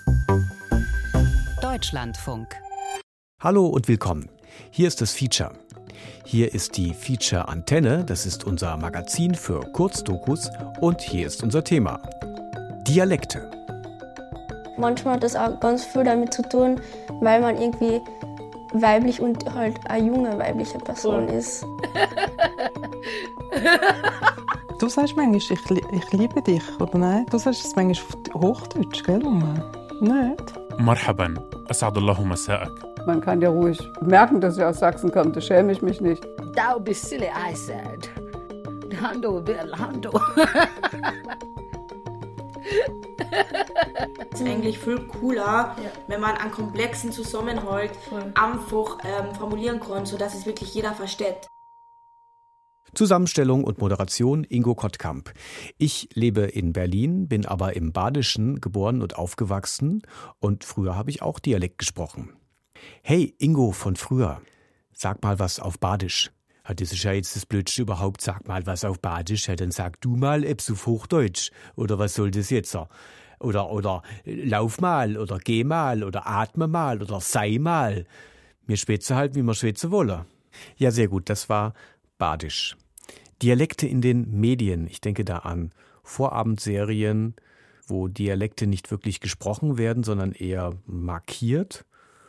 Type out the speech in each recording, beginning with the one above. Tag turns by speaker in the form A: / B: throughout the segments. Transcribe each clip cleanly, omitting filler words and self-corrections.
A: Deutschlandfunk.
B: Hallo und willkommen. Hier ist das Feature. Hier ist die Feature Antenne, das ist unser Magazin für Kurzdokus, und hier ist unser Thema: Dialekte.
C: Manchmal hat das auch ganz viel damit zu tun, weil man irgendwie weiblich und halt eine junge weibliche Person ist.
D: Du sagst manchmal, ich liebe dich, oder nein? Du sagst es manchmal auf Hochdeutsch, gell, Oma? Nicht?
E: مرحبا أسعد الله مساءك.
F: Man kann ja ruhig merken, dass ich aus Sachsen komme, da schäme ich mich nicht.
G: Don't be silly, I said. Hando will Hando.
H: Es ist eigentlich viel cooler, wenn man einen komplexen Zusammenhalt einfach formulieren kann, sodass es wirklich jeder versteht.
B: Zusammenstellung und Moderation Ingo Kottkamp. Ich lebe in Berlin, bin aber im Badischen geboren und aufgewachsen und früher habe ich auch Dialekt gesprochen. Hey Ingo von früher, sag mal was auf Badisch. Das ist ja jetzt das Blödste überhaupt, sag mal was auf Badisch. Dann sag du mal etwas auf Hochdeutsch. Oder was soll das jetzt? Oder lauf mal oder geh mal oder atme mal oder sei mal. Wir schwätzen halt, wie wir schwätzen wollen. Ja, sehr gut, das war Badisch. Dialekte in den Medien. Ich denke da an Vorabendserien, wo Dialekte nicht wirklich gesprochen werden, sondern eher markiert,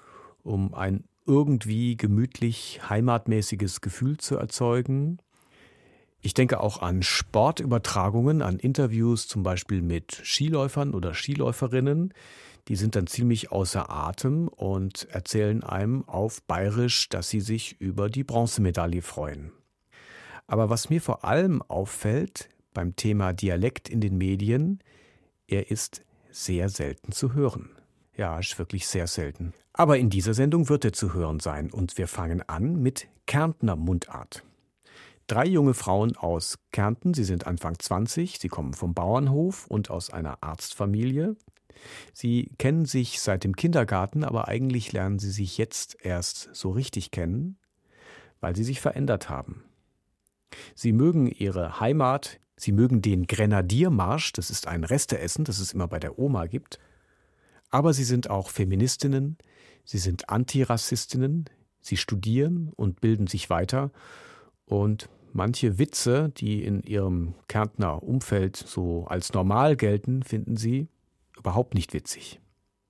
B: um ein irgendwie gemütlich heimatmäßiges Gefühl zu erzeugen. Ich denke auch an Sportübertragungen, an Interviews zum Beispiel mit Skiläufern oder Skiläuferinnen. Die sind dann ziemlich außer Atem und erzählen einem auf Bayerisch, dass sie sich über die Bronzemedaille freuen. Aber was mir vor allem auffällt beim Thema Dialekt in den Medien, er ist sehr selten zu hören. Ja, ist wirklich sehr selten. Aber in dieser Sendung wird er zu hören sein und wir fangen an mit Kärntner Mundart. 3 junge Frauen aus Kärnten, sie sind Anfang 20, sie kommen vom Bauernhof und aus einer Arztfamilie. Sie kennen sich seit dem Kindergarten, aber eigentlich lernen sie sich jetzt erst so richtig kennen, weil sie sich verändert haben. Sie mögen ihre Heimat, sie mögen den Grenadiermarsch, das ist ein Resteessen, das es immer bei der Oma gibt. Aber sie sind auch Feministinnen, sie sind Antirassistinnen, sie studieren und bilden sich weiter. Und manche Witze, die in ihrem Kärntner Umfeld so als normal gelten, finden sie überhaupt nicht witzig.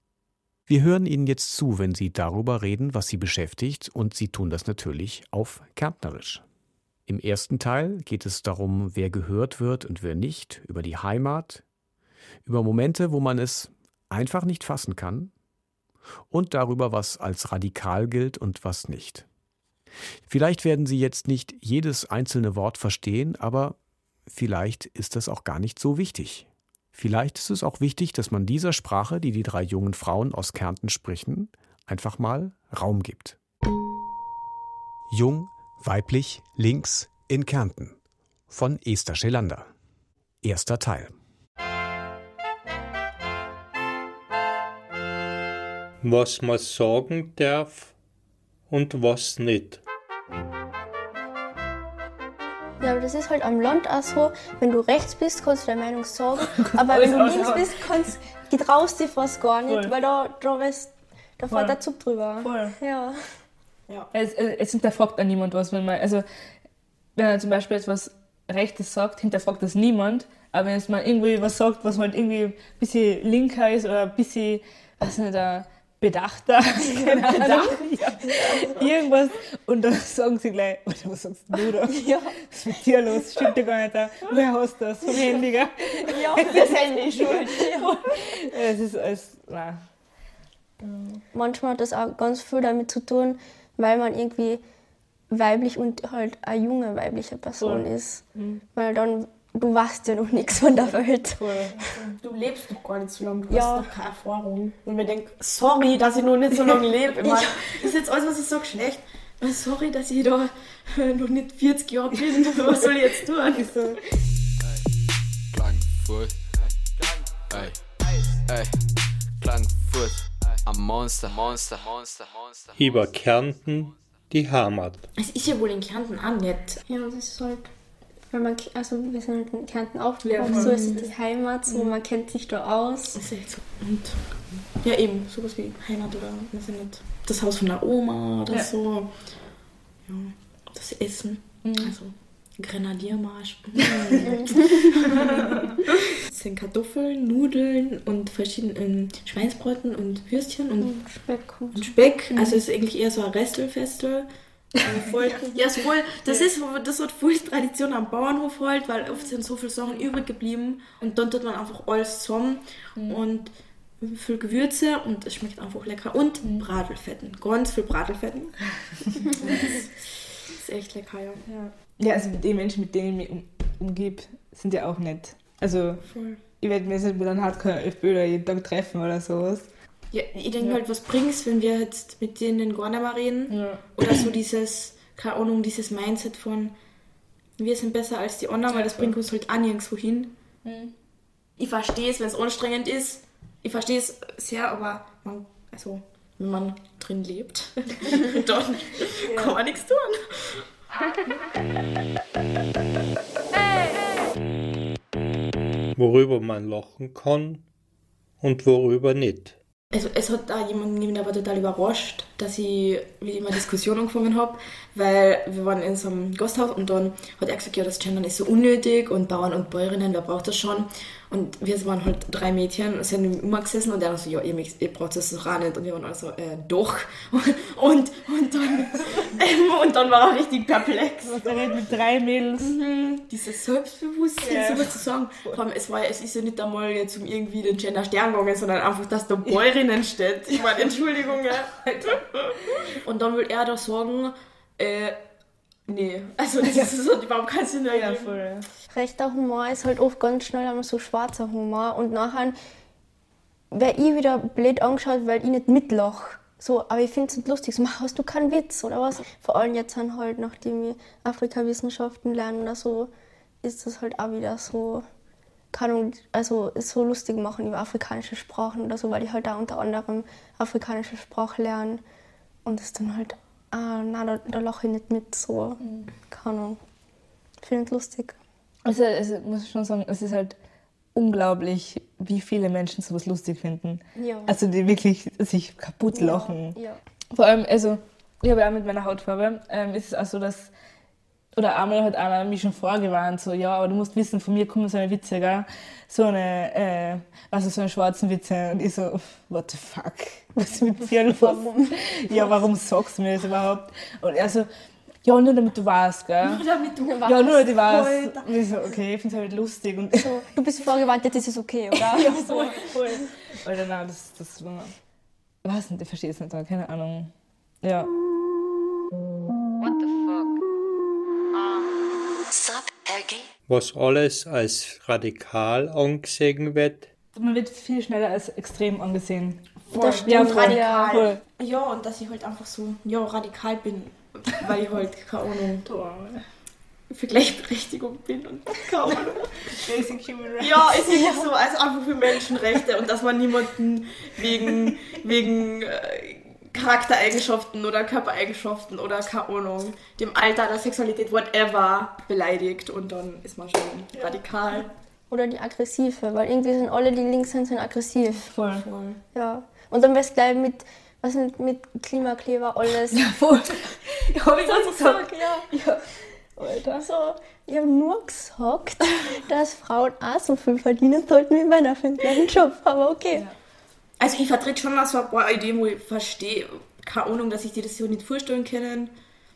B: Wir hören ihnen jetzt zu, wenn sie darüber reden, was sie beschäftigt, und sie tun das natürlich auf Kärntnerisch. Im ersten Teil geht es darum, wer gehört wird und wer nicht, über die Heimat, über Momente, wo man es einfach nicht fassen kann und darüber, was als radikal gilt und was nicht. Vielleicht werden Sie jetzt nicht jedes einzelne Wort verstehen, aber vielleicht ist das auch gar nicht so wichtig. Vielleicht ist es auch wichtig, dass man dieser Sprache, die die 3 jungen Frauen aus Kärnten sprechen, einfach mal Raum gibt. Jung, weiblich, links in Kärnten von Esther Schelander. Erster Teil.
I: Was man sagen darf und was nicht.
C: Ja, aber das ist halt am Land auch so, wenn du rechts bist, kannst du deine Meinung sagen, aber wenn du links bist, getraust dich fast gar nicht, voll. Weil da fährt der Zug drüber. Voll. Ja.
J: Es hinterfragt auch niemand was, wenn er zum Beispiel etwas Rechtes sagt, hinterfragt das niemand, aber wenn es mal irgendwie was sagt, was halt irgendwie ein bisschen linker ist oder ein bisschen, weiß nicht, bedachter, irgendwas, und dann sagen sie gleich, Alter, was sagst du da? Ja. Was ist mit dir los? Stimmt ja gar nicht da. Wer hast das? Vom Handy, gell?
C: Ja, das Handy ist schuld. Ja.
J: Es ist alles, nein.
C: Manchmal hat das auch ganz viel damit zu tun, weil man irgendwie weiblich und halt eine junge weibliche Person ist. Weil dann, du weißt ja noch nichts von der Welt.
H: Du lebst noch gar nicht so lange, du hast noch keine Erfahrung. Und wir denken, sorry, dass ich noch nicht so lange lebe. Das ist jetzt alles, was ich sage, schlecht. Sorry, dass ich da noch nicht 40 Jahre bin. Was soll ich jetzt tun?
K: Klagenfurt. Klagenfurt. Am Monster.
I: Über Kärnten die Heimat.
H: Es ist ja wohl in Kärnten auch nett. Ja, das ist halt
C: Weil wir sind halt in Kärnten aufgewachsen, so ist es die Heimat, so man kennt sich da aus.
H: Das ist echt so. Und ja, eben, sowas wie Heimat oder weiß ich nicht, das Haus von der Oma oder so. Ja, das Essen. Also Grenadiermarsch. Das sind Kartoffeln, Nudeln und verschiedene Schweinsbraten und Würstchen und Speck. Also es ist eigentlich eher so ein Restelfestel. Voll, ja, ist voll, das hat voll Tradition am Bauernhof halt, weil oft sind so viele Sachen übrig geblieben und dann tut man einfach alles zusammen und viel Gewürze und es schmeckt einfach lecker und Bratelfetten, ganz viel Bratelfetten. Das ist echt lecker,
J: Ja, also die Menschen, mit denen ich mich umgebe, sind ja auch nett. Also ich werde mir nicht mit einem Hardcore-FPÖler jeden Tag treffen oder sowas.
H: Ja, ich denke halt, was bringt's, wenn wir jetzt mit denen gar nicht mehr reden? Ja. Oder so dieses, keine Ahnung, dieses Mindset von wir sind besser als die anderen, weil das bringt uns halt auch nirgendwo hin. Ich verstehe es, wenn es anstrengend ist. Ich verstehe es sehr, aber wenn man drin lebt, dann kann man nichts tun.
I: Worüber man lachen kann und worüber nicht.
H: Also es hat da jemanden gegeben, der war total überrascht, dass ich mit ihm eine Diskussion angefangen habe, weil wir waren in so einem Gasthaus und dann hat er gesagt, ja, das Gendern ist so unnötig und Bauern und Bäuerinnen, wer braucht das schon? Und wir waren halt 3 Mädchen und sind immer gesessen und er so, ja, ihr braucht das doch auch nicht. Und wir waren also, doch. Und dann war er richtig perplex.
J: Er redet mit 3 Mädels.
H: Dieses Selbstbewusstsein, sowas zu sagen. Vor allem, es ist ja nicht einmal jetzt um irgendwie den Gender-Stern gegangen, sondern einfach, dass da Bäuerinnen steht. Ich meine, Entschuldigung, ja. Und dann will er doch sagen, nee, also das hat überhaupt keinen Sinn ergeben.
C: Rechter Humor ist halt oft ganz schnell einmal so schwarzer Humor und nachher wäre ich wieder blöd angeschaut, weil ich nicht mitlache. So, aber ich finde es nicht lustig, so, hast du keinen Witz oder was? Vor allem jetzt dann halt, nachdem ich Afrikawissenschaften lerne oder so, ist das halt auch wieder so, so lustig machen über afrikanische Sprachen oder so, weil ich halt auch unter anderem afrikanische Sprache lerne und das dann halt, nein, da lache ich nicht mit, so, keine Ahnung. Ich finde es lustig.
J: Also muss ich schon sagen, es ist halt unglaublich, wie viele Menschen sowas lustig finden. Ja. Also die wirklich sich kaputt lachen. Ja. Vor allem, also ich habe auch mit meiner Hautfarbe, ist es auch so, dass, oder einmal hat einer mich schon vorgewarnt, so, ja, aber du musst wissen, von mir kommen so eine Witze, gell? So eine schwarzen Witze. Und ich so, what the fuck? Was ist mit dir los? Warum? Ja, warum sagst du mir das überhaupt? Und er so, ja, nur damit du weißt, gell? Nur damit du weißt. Ja, nur damit ich weiß. Und ich so, okay, ich finde es halt lustig. Und
C: so, du bist vorgewarnt, jetzt ist es okay, oder?
J: Ja, voll. Alter, nein, das war... Ich weiß nicht, ich verstehe es nicht, keine Ahnung. Ja.
A: What the fuck? Stop, Aggie.
I: Was alles als radikal angesehen wird.
J: Man wird viel schneller als extrem angesehen.
H: Das stimmt, ja, radikal. Voll. Ja, und dass ich halt einfach so, radikal bin. Weil ich halt, keine Ahnung, für Gleichberechtigung bin und keine Ahnung.
J: Basic Human Rights.
H: Ja, ist nicht so, also einfach für Menschenrechte und dass man niemanden wegen Charaktereigenschaften oder Körpereigenschaften oder keine Ahnung, dem Alter, der Sexualität, whatever, beleidigt und dann ist man schon radikal.
C: Oder die Aggressive, weil irgendwie sind alle, die links sind aggressiv.
J: Voll.
C: Ja. Und dann wär's gleich mit Klimakleber alles.
J: Ja, voll. Ja, hab ich auch gesagt.
C: Ja. Alter. So, ich habe nur gesagt, dass Frauen auch so viel verdienen sollten wie Männer für den gleichen Job. Aber okay.
H: Ja. Also ich vertrete schon so ein paar Ideen, wo ich verstehe, keine Ahnung, dass ich die das so nicht vorstellen kann.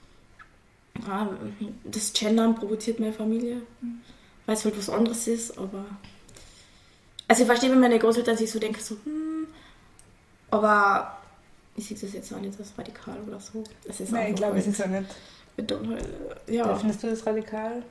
H: Das Gendern provoziert meine Familie, weil es halt was anderes ist, aber... Also ich verstehe, wenn meine Großeltern sich so denken, so, aber... Ich sehe das jetzt auch nicht als radikal oder so. Das ist
J: nein, ich glaube, es ist ja nicht.
H: Ja.
J: Findest du das radikal?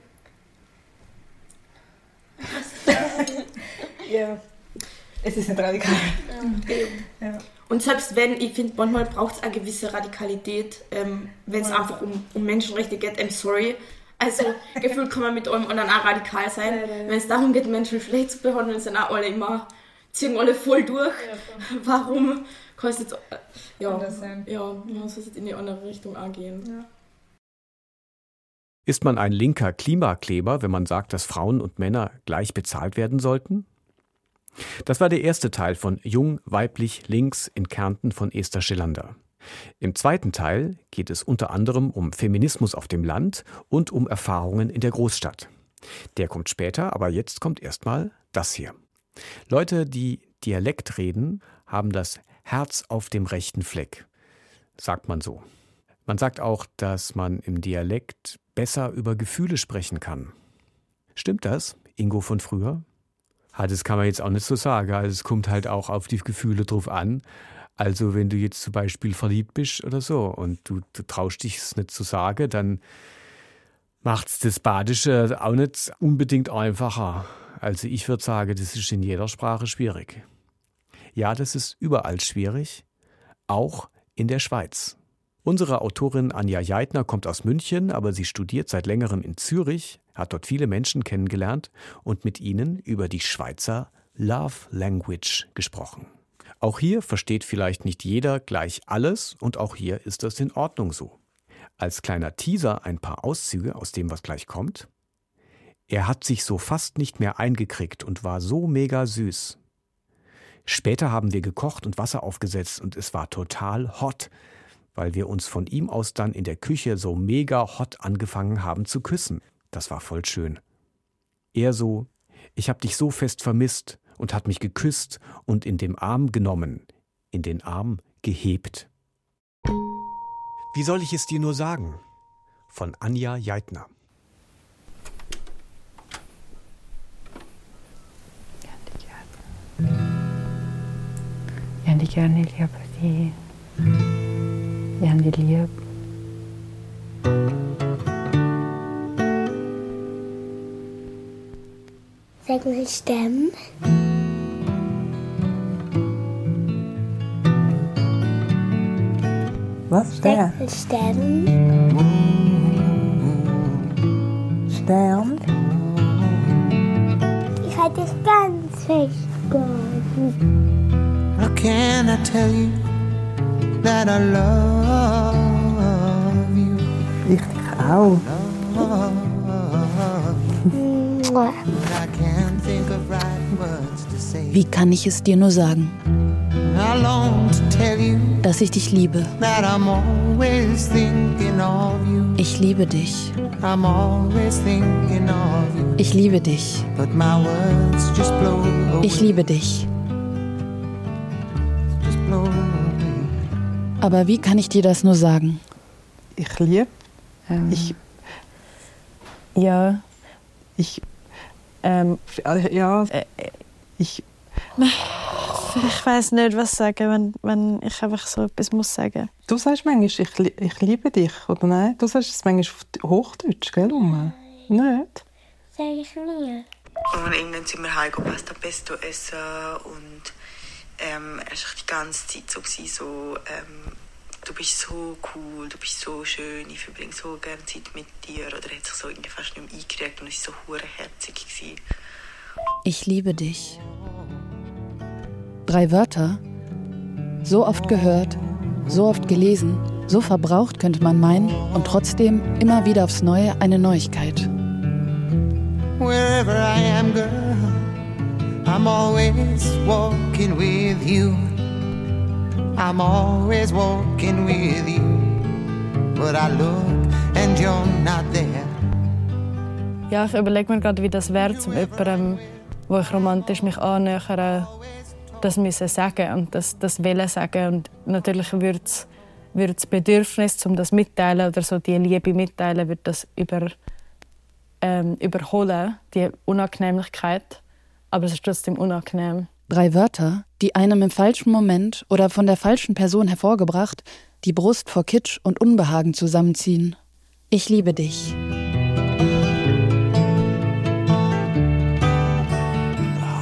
J: Ja. Es ist nicht radikal.
H: Ja. Und selbst wenn, ich finde, manchmal braucht es eine gewisse Radikalität, wenn es einfach um Menschenrechte geht, I'm sorry. Also, gefühlt kann man mit allem anderen auch radikal sein. Wenn es darum geht, Menschen schlecht zu behandeln, sind auch alle immer, ziehen alle voll durch. Ja, warum kann es jetzt anders sein? Ja, es wird in die andere Richtung auch gehen. Ja.
B: Ist man ein linker Klimakleber, wenn man sagt, dass Frauen und Männer gleich bezahlt werden sollten? Das war der erste Teil von Jung, weiblich, links in Kärnten von Esther Schelander. Im zweiten Teil geht es unter anderem um Feminismus auf dem Land und um Erfahrungen in der Großstadt. Der kommt später, aber jetzt kommt erstmal das hier. Leute, die Dialekt reden, haben das Herz auf dem rechten Fleck, sagt man so. Man sagt auch, dass man im Dialekt besser über Gefühle sprechen kann. Stimmt das, Ingo von früher? Das kann man jetzt auch nicht so sagen. Also es kommt halt auch auf die Gefühle drauf an. Also wenn du jetzt zum Beispiel verliebt bist oder so und du traust dich es nicht zu sagen, dann macht es das Badische auch nicht unbedingt einfacher. Also ich würde sagen, das ist in jeder Sprache schwierig. Ja, das ist überall schwierig, auch in der Schweiz. Unsere Autorin Anja Jeitner kommt aus München, aber sie studiert seit längerem in Zürich, hat dort viele Menschen kennengelernt und mit ihnen über die Schweizer Love Language gesprochen. Auch hier versteht vielleicht nicht jeder gleich alles und auch hier ist das in Ordnung so. Als kleiner Teaser ein paar Auszüge aus dem, was gleich kommt. Er hat sich so fast nicht mehr eingekriegt und war so mega süß. Später haben wir gekocht und Wasser aufgesetzt und es war total hot, weil wir uns von ihm aus dann in der Küche so mega hot angefangen haben zu küssen. Das war voll schön. Er so, ich hab dich so fest vermisst und hat mich geküsst und in den Arm genommen, in den Arm gehebt. Wie soll ich es dir nur sagen? Von Anja Jeitner.
L: Ich habe dich gerne lieb, die. Ich habe dich lieb.
M: Sag mal Stern.
D: Was? Stern?
M: Stern.
D: Stern?
M: Ich halte dich ganz fest gehalten.
N: How can I tell you that I love you?
D: Ich dich auch.
N: I can't think of right words to say.
O: Wie kann ich es dir nur sagen,
N: I long to tell you
O: dass ich dich liebe?
N: that I'm always thinking of you.
O: Ich liebe dich.
N: I'm always thinking of you.
O: Ich liebe dich.
N: But my words just blow away.
O: Ich liebe dich.
N: Just blow away.
O: Aber wie kann ich dir das nur sagen?
D: Ich liebe.
L: Ja. Ich weiß nicht, was sagen, wenn ich einfach so etwas muss sagen.
D: Du sagst manchmal, ich liebe dich, oder nein? Du sagst es manchmal auf Hochdeutsch, gell, Oma? Nicht?
M: Sag ich nie.
P: Und irgendwann sind wir heimgegangen, Pasta Pesto essen und er war die ganze Zeit so, du bist so cool, du bist so schön, ich verbringe so gerne Zeit mit dir. Oder er hat sich so irgendwie fast nicht mehr eingekriegt und es war so verdammt herzig.
O: Ich liebe dich. 3 Wörter, so oft gehört, so oft gelesen, so verbraucht könnte man meinen und trotzdem immer wieder aufs Neue eine Neuigkeit.
N: Wherever I am, girl, I'm always walking with you. I'm always walking with you. But I look and you're not there.
L: Ja, ich überlege mir gerade, wie das wäre, zu jemandem, wo ich romantisch mich annähere, das müssen sagen und das wollen sagen. Und natürlich würde das Bedürfnis, um das mitteilen oder so die Liebe mitteilen, wird das überholen, die Unangenehmlichkeit. Aber es ist trotzdem unangenehm.
O: 3 Wörter, die einem im falschen Moment oder von der falschen Person hervorgebracht, die Brust vor Kitsch und Unbehagen zusammenziehen. Ich liebe dich.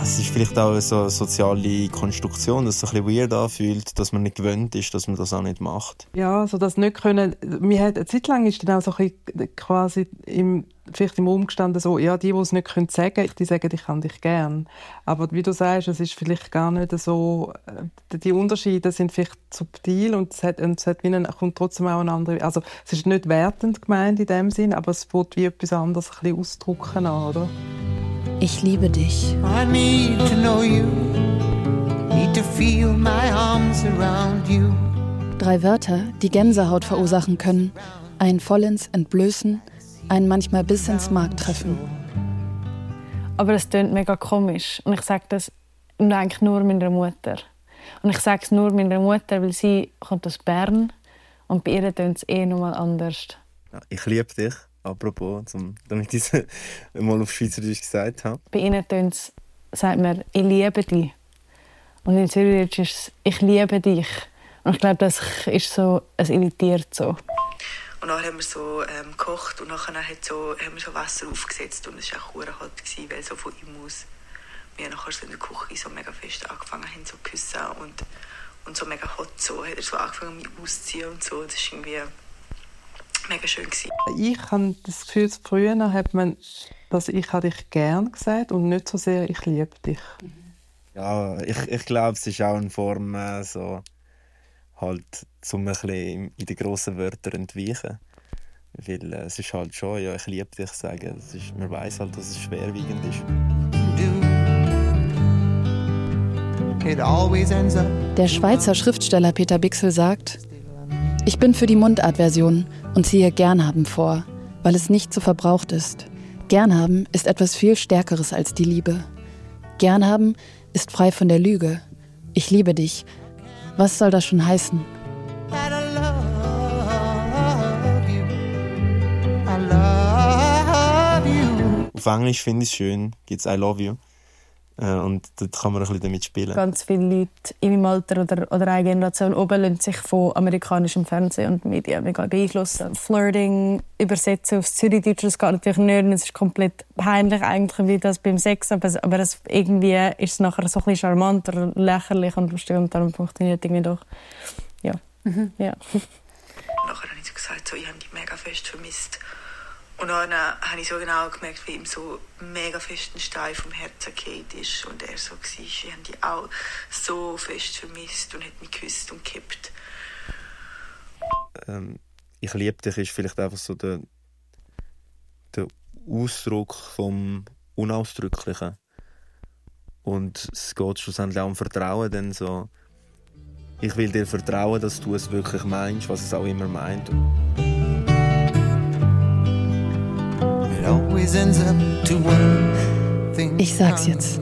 Q: Es ist vielleicht auch so eine soziale Konstruktion, dass es ein bisschen weird anfühlt, dass man nicht gewöhnt ist, dass man das auch nicht macht.
D: Ja, so das nicht können. Mir hat eine Zeit lang ist dann auch so ein bisschen quasi vielleicht im Raum gestanden, so, ja, die es nicht sagen können, die sagen, ich kann dich gern. Aber wie du sagst, es ist vielleicht gar nicht so, die Unterschiede sind vielleicht subtil und kommt trotzdem auch eine andere, also es ist nicht wertend gemeint in dem Sinn, aber es wird wie etwas anderes ein bisschen ausdrücken an, oder?
O: Ich liebe dich.
N: I need to know you, need to feel my arms around you.
O: 3 Wörter, die Gänsehaut verursachen können. Ein vollends Entblößen, ein manchmal bis ins Mark treffen.
L: Aber es klingt mega komisch. Und ich sage das eigentlich nur meiner Mutter. Und ich sage es nur meiner Mutter, weil sie kommt aus Bern und bei ihr klingt es nochmal anders.
Q: Ja, ich liebe dich. Apropos, damit ich es mal auf Schweizerdeutsch gesagt habe.
L: Bei ihnen sagt man, ich liebe dich. Und in Zürichdeutsch ist es, ich liebe dich. Und ich glaube, das ist so, es irritiert so.
P: Und dann haben wir so gekocht und nachher haben wir so Wasser aufgesetzt und es war auch verdammt hart, weil so von ihm aus wir nachher so in der Küche so mega fest angefangen haben zu küssen und so mega hot so, hat er so angefangen mich auszuziehen und so. Das war irgendwie mega schön gewesen.
D: Ich habe das Gefühl, früher hat man, dass ich dich gern gesagt und nicht so sehr ich liebe dich.
Q: Ja, ich glaube, es ist auch eine Form so halt zum ein bisschen in den grossen Wörtern entweichen, weil es ist halt schon, ja, ich liebe dich sagen. Man weiss halt, dass es schwerwiegend ist.
O: Der Schweizer Schriftsteller Peter Bichsel sagt: Ich bin für die Mundartversion und ziehe Gernhaben vor, weil es nicht so verbraucht ist. Gernhaben ist etwas viel Stärkeres als die Liebe. Gernhaben ist frei von der Lüge. Ich liebe dich. Was soll das schon heißen?
Q: Auf Englisch finde ich es schön, gibt es I love you. Und dort kann man ein bisschen damit spielen.
L: Ganz viele Leute in meinem Alter oder eine Generation oben lassen sich von amerikanischem Fernsehen und Medien mega beeinflussen. Flirting übersetzen aufs Zürichdeutsch, das geht natürlich nicht. Es ist komplett peinlich eigentlich wie das beim Sex, aber irgendwie ist es nachher so ein bisschen charmanter, lächerlich und lustig und darum funktioniert irgendwie doch. Ja. Ja.
P: Nachher habe ich so gesagt, so, ich habe dich mega fest vermisst. Und dann habe ich so genau gemerkt, wie ihm so mega fest ein Stein vom Herzen gefallen ist. Und er so war, ich habe dich auch so fest vermisst und hat mich geküsst und gekippt.
Q: Ich liebe dich ist vielleicht einfach so der Ausdruck vom Unausdrücklichen. Und es geht schlussendlich auch um Vertrauen. Denn so, ich will dir vertrauen, dass du es wirklich meinst, was es auch immer meint.
O: Ich sag's jetzt.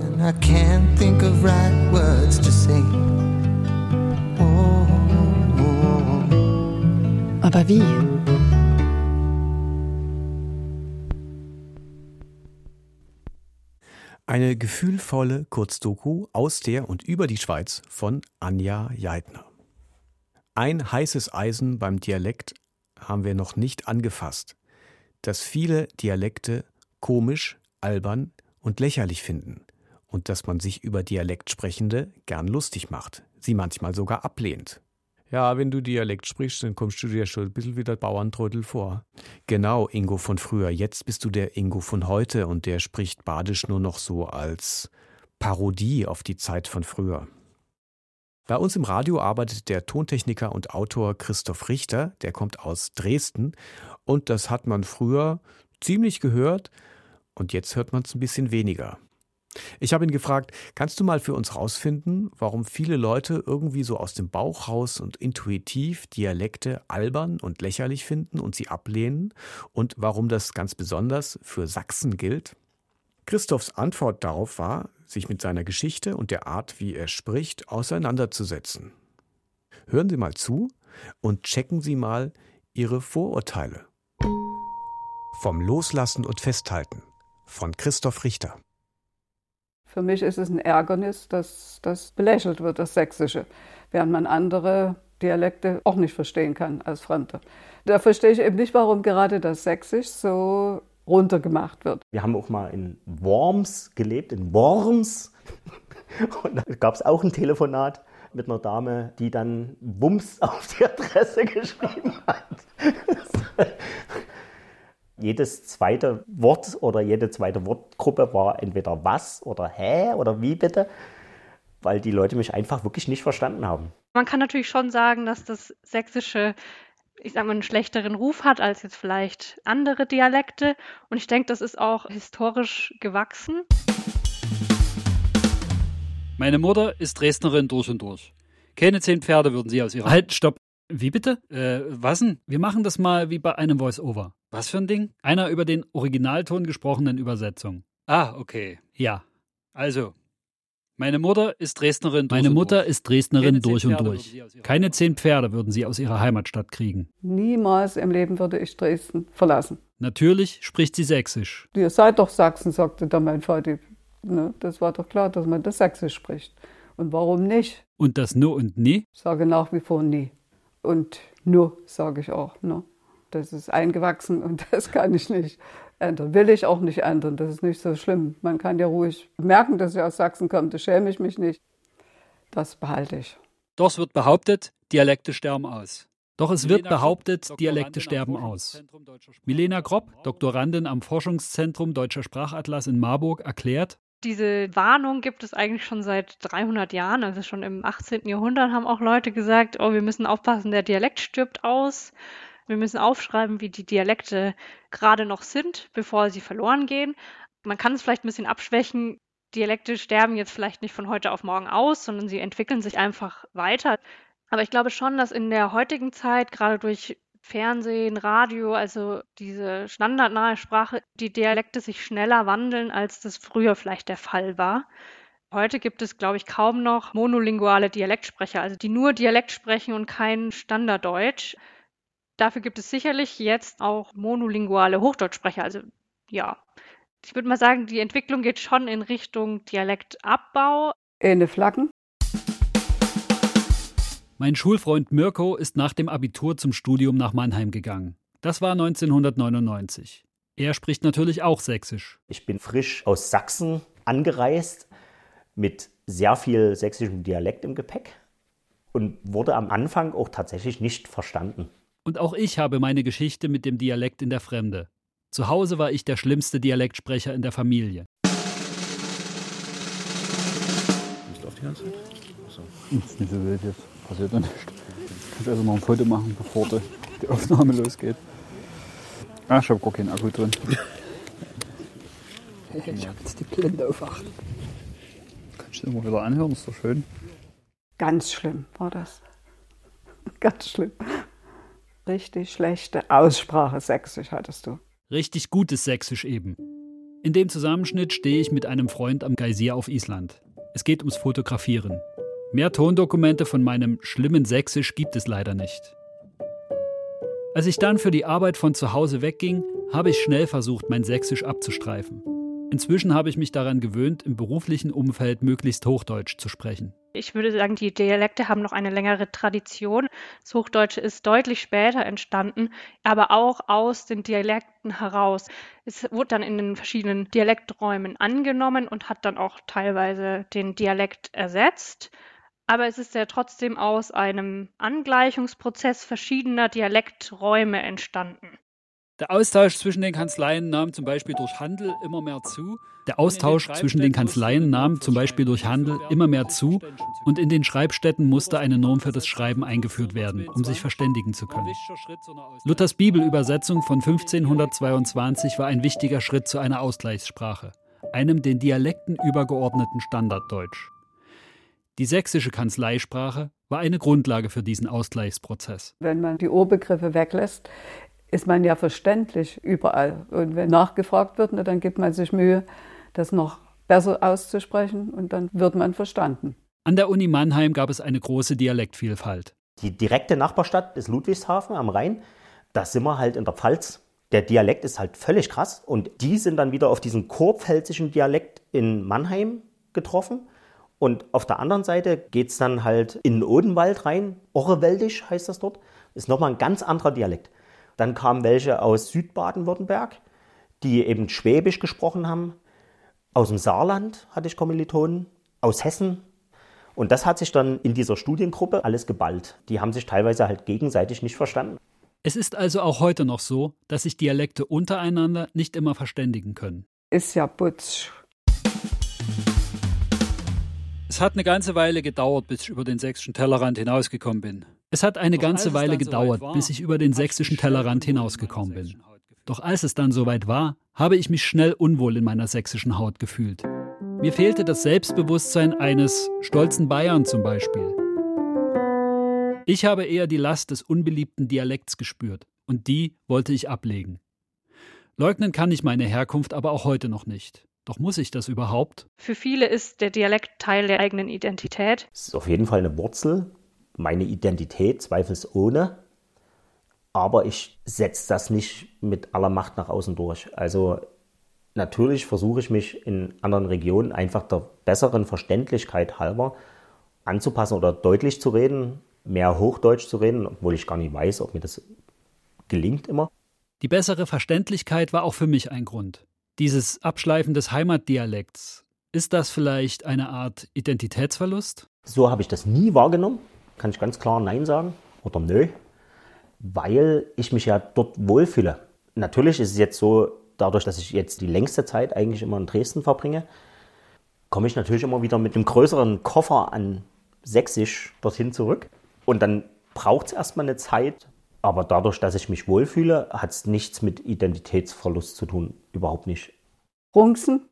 O: Aber wie?
B: Eine gefühlvolle Kurzdoku aus der und über die Schweiz von Anja Jeitner. Ein heißes Eisen beim Dialekt haben wir noch nicht angefasst: dass viele Dialekte komisch, albern und lächerlich finden und dass man sich über Dialektsprechende gern lustig macht, sie manchmal sogar ablehnt. Ja, wenn du Dialekt sprichst, dann kommst du dir schon ein bisschen wie der Bauerntrödel vor. Genau, Ingo von früher. Jetzt bist du der Ingo von heute und der spricht Badisch nur noch so als Parodie auf die Zeit von früher. Bei uns im Radio arbeitet der Tontechniker und Autor Christoph Richter, der kommt aus Dresden und das hat man früher ziemlich gehört und jetzt hört man es ein bisschen weniger. Ich habe ihn gefragt, kannst du mal für uns rausfinden, warum viele Leute irgendwie so aus dem Bauch raus und intuitiv Dialekte albern und lächerlich finden und sie ablehnen und warum das ganz besonders für Sachsen gilt? Christophs Antwort darauf war, sich mit seiner Geschichte und der Art, wie er spricht, auseinanderzusetzen. Hören Sie mal zu und checken Sie mal Ihre Vorurteile. Vom Loslassen und Festhalten von Christoph Richter.
F: Für mich ist es ein Ärgernis, dass das belächelt wird, das Sächsische, während man andere Dialekte auch nicht verstehen kann als Fremde. Da verstehe ich eben nicht, warum gerade das Sächsisch so runtergemacht wird.
R: Wir haben auch mal in Worms gelebt, in Worms. Und da gab es auch ein Telefonat mit einer Dame, die dann Wumms auf die Adresse geschrieben hat. Jedes zweite Wort oder jede zweite Wortgruppe war entweder was oder hä oder wie bitte, weil die Leute mich einfach wirklich nicht verstanden haben.
S: Man kann natürlich schon sagen, dass das Sächsische, ich sag mal, einen schlechteren Ruf hat als jetzt vielleicht andere Dialekte. Und ich denke, das ist auch historisch gewachsen.
T: Meine Mutter ist Dresdnerin durch und durch. Keine 10 Pferde würden sie aus ihrer...
U: Halt, stopp. Wie bitte?
T: Was denn?
U: Wir machen das mal wie bei einem Voice-Over.
T: Was für ein Ding?
U: Einer über den Originalton gesprochenen Übersetzung.
T: Ah, okay.
U: Ja.
T: Also, meine Mutter ist Dresdnerin durch
U: Meine
T: und
U: Mutter
T: durch.
U: ist Dresdnerin
T: Keine 10
U: durch und
T: Pferde
U: durch.
T: würden sie aus ihrer-
U: Keine 10 Pferde würden sie aus ihrer Heimatstadt kriegen.
F: Niemals im Leben würde ich Dresden verlassen.
U: Natürlich spricht sie Sächsisch.
F: Ihr seid doch Sachsen, sagte dann mein Vater. Ne, das war doch klar, dass man das Sächsisch spricht. Und warum nicht?
U: Und das No und Nie?
F: Ich sage nach wie vor nie. Und nur sage ich auch. Ne? Das ist eingewachsen und das kann ich nicht ändern. Will ich auch nicht ändern. Das ist nicht so schlimm. Man kann ja ruhig merken, dass ich aus Sachsen komme. Da schäme ich mich nicht. Das behalte ich.
T: Doch es wird behauptet, Dialekte sterben aus.
U: Doch es wird behauptet, Dialekte sterben aus. Milena Gropp, Doktorandin am Forschungszentrum Deutscher Sprachatlas in Marburg, erklärt:
S: Diese Warnung gibt es eigentlich schon seit 300 Jahren. Also schon im 18. Jahrhundert haben auch Leute gesagt, oh, wir müssen aufpassen, der Dialekt stirbt aus. Wir müssen aufschreiben, wie die Dialekte gerade noch sind, bevor sie verloren gehen. Man kann es vielleicht ein bisschen abschwächen. Dialekte sterben jetzt vielleicht nicht von heute auf morgen aus, sondern sie entwickeln sich einfach weiter. Aber ich glaube schon, dass in der heutigen Zeit, gerade durch Fernsehen, Radio, also diese standardnahe Sprache, die Dialekte sich schneller wandeln, als das früher vielleicht der Fall war. Heute gibt es, glaube ich, kaum noch monolinguale Dialektsprecher, also die nur Dialekt sprechen und kein Standarddeutsch. Dafür gibt es sicherlich jetzt auch monolinguale Hochdeutschsprecher. Also ja, ich würde mal sagen, die Entwicklung geht schon in Richtung Dialektabbau.
F: Eine Flaggen.
U: Mein Schulfreund Mirko ist nach dem Abitur zum Studium nach Mannheim gegangen. Das war 1999. Er spricht natürlich auch Sächsisch.
R: Ich bin frisch aus Sachsen angereist mit sehr viel sächsischem Dialekt im Gepäck und wurde am Anfang auch tatsächlich nicht verstanden.
U: Und auch ich habe meine Geschichte mit dem Dialekt in der Fremde. Zu Hause war ich der schlimmste Dialektsprecher in der Familie.
V: Bist du auf die ganze Zeit? So. Das ist nicht so wild jetzt. Passiert ja nichts. Kannst also noch ein Foto machen, bevor die Aufnahme losgeht. Ah, ich habe gar keinen Akku drin. Ich habe jetzt die Blende auf 8. Kannst du immer wieder anhören, ist doch schön.
F: Ganz schlimm war das. Ganz schlimm. Richtig schlechte Aussprache Sächsisch hattest du.
U: Richtig gutes Sächsisch eben. In dem Zusammenschnitt stehe ich mit einem Freund am Geysir auf Island. Es geht ums Fotografieren. Mehr Tondokumente von meinem schlimmen Sächsisch gibt es leider nicht. Als ich dann für die Arbeit von zu Hause wegging, habe ich schnell versucht, mein Sächsisch abzustreifen. Inzwischen habe ich mich daran gewöhnt, im beruflichen Umfeld möglichst Hochdeutsch zu sprechen.
S: Ich würde sagen, die Dialekte haben noch eine längere Tradition. Das Hochdeutsche ist deutlich später entstanden, aber auch aus den Dialekten heraus. Es wurde dann in den verschiedenen Dialekträumen angenommen und hat dann auch teilweise den Dialekt ersetzt. Aber es ist ja trotzdem aus einem Angleichungsprozess verschiedener Dialekträume entstanden.
T: Der Austausch zwischen den Kanzleien nahm zum Beispiel durch Handel immer mehr zu.
U: Der Austausch zwischen den Kanzleien nahm zum Beispiel durch Handel immer mehr zu und in den Schreibstätten musste eine Norm für das Schreiben eingeführt werden, um sich verständigen zu können. Luthers Bibelübersetzung von 1522 war ein wichtiger Schritt zu einer Ausgleichssprache, einem den Dialekten übergeordneten Standarddeutsch. Die sächsische Kanzleisprache war eine Grundlage für diesen Ausgleichsprozess.
F: Wenn man die Urbegriffe weglässt, ist man ja verständlich überall. Und wenn nachgefragt wird, dann gibt man sich Mühe, das noch besser auszusprechen und dann wird man verstanden.
U: An der Uni Mannheim gab es eine große Dialektvielfalt.
R: Die direkte Nachbarstadt ist Ludwigshafen am Rhein. Da sind wir halt in der Pfalz. Der Dialekt ist halt völlig krass. Und die sind dann wieder auf diesen kurpfälzischen Dialekt in Mannheim getroffen. Und auf der anderen Seite geht es dann halt in den Odenwald rein. Orrewäldisch heißt das dort. Ist nochmal ein ganz anderer Dialekt. Dann kamen welche aus Südbaden-Württemberg, die eben Schwäbisch gesprochen haben. Aus dem Saarland hatte ich Kommilitonen, aus Hessen. Und das hat sich dann in dieser Studiengruppe alles geballt. Die haben sich teilweise halt gegenseitig nicht verstanden.
U: Es ist also auch heute noch so, dass sich Dialekte untereinander nicht immer verständigen können.
F: Ist ja putsch.
U: Es hat eine ganze Weile gedauert, bis ich über den sächsischen Tellerrand hinausgekommen bin. Doch als es dann soweit war, habe ich mich schnell unwohl in meiner sächsischen Haut gefühlt. Mir fehlte das Selbstbewusstsein eines stolzen Bayern zum Beispiel. Ich habe eher die Last des unbeliebten Dialekts gespürt und die wollte ich ablegen. Leugnen kann ich meine Herkunft aber auch heute noch nicht. Doch muss ich das überhaupt?
S: Für viele ist der Dialekt Teil der eigenen Identität.
R: Es ist auf jeden Fall eine Wurzel, meine Identität, zweifelsohne. Aber ich setze das nicht mit aller Macht nach außen durch. Also natürlich versuche ich mich in anderen Regionen einfach der besseren Verständlichkeit halber anzupassen oder deutlich zu reden, mehr Hochdeutsch zu reden, obwohl ich gar nicht weiß, ob mir das gelingt immer.
U: Die bessere Verständlichkeit war auch für mich ein Grund. Dieses Abschleifen des Heimatdialekts, ist das vielleicht eine Art Identitätsverlust?
R: So habe ich das nie wahrgenommen, kann ich ganz klar Nein sagen oder Nö, weil ich mich ja dort wohlfühle. Natürlich ist es jetzt so, dadurch, dass ich jetzt die längste Zeit eigentlich immer in Dresden verbringe, komme ich natürlich immer wieder mit einem größeren Koffer an Sächsisch dorthin zurück. Und dann braucht es erstmal eine Zeit. Aber dadurch, dass ich mich wohlfühle, hat es nichts mit Identitätsverlust zu tun. Überhaupt nicht.
F: Runzen?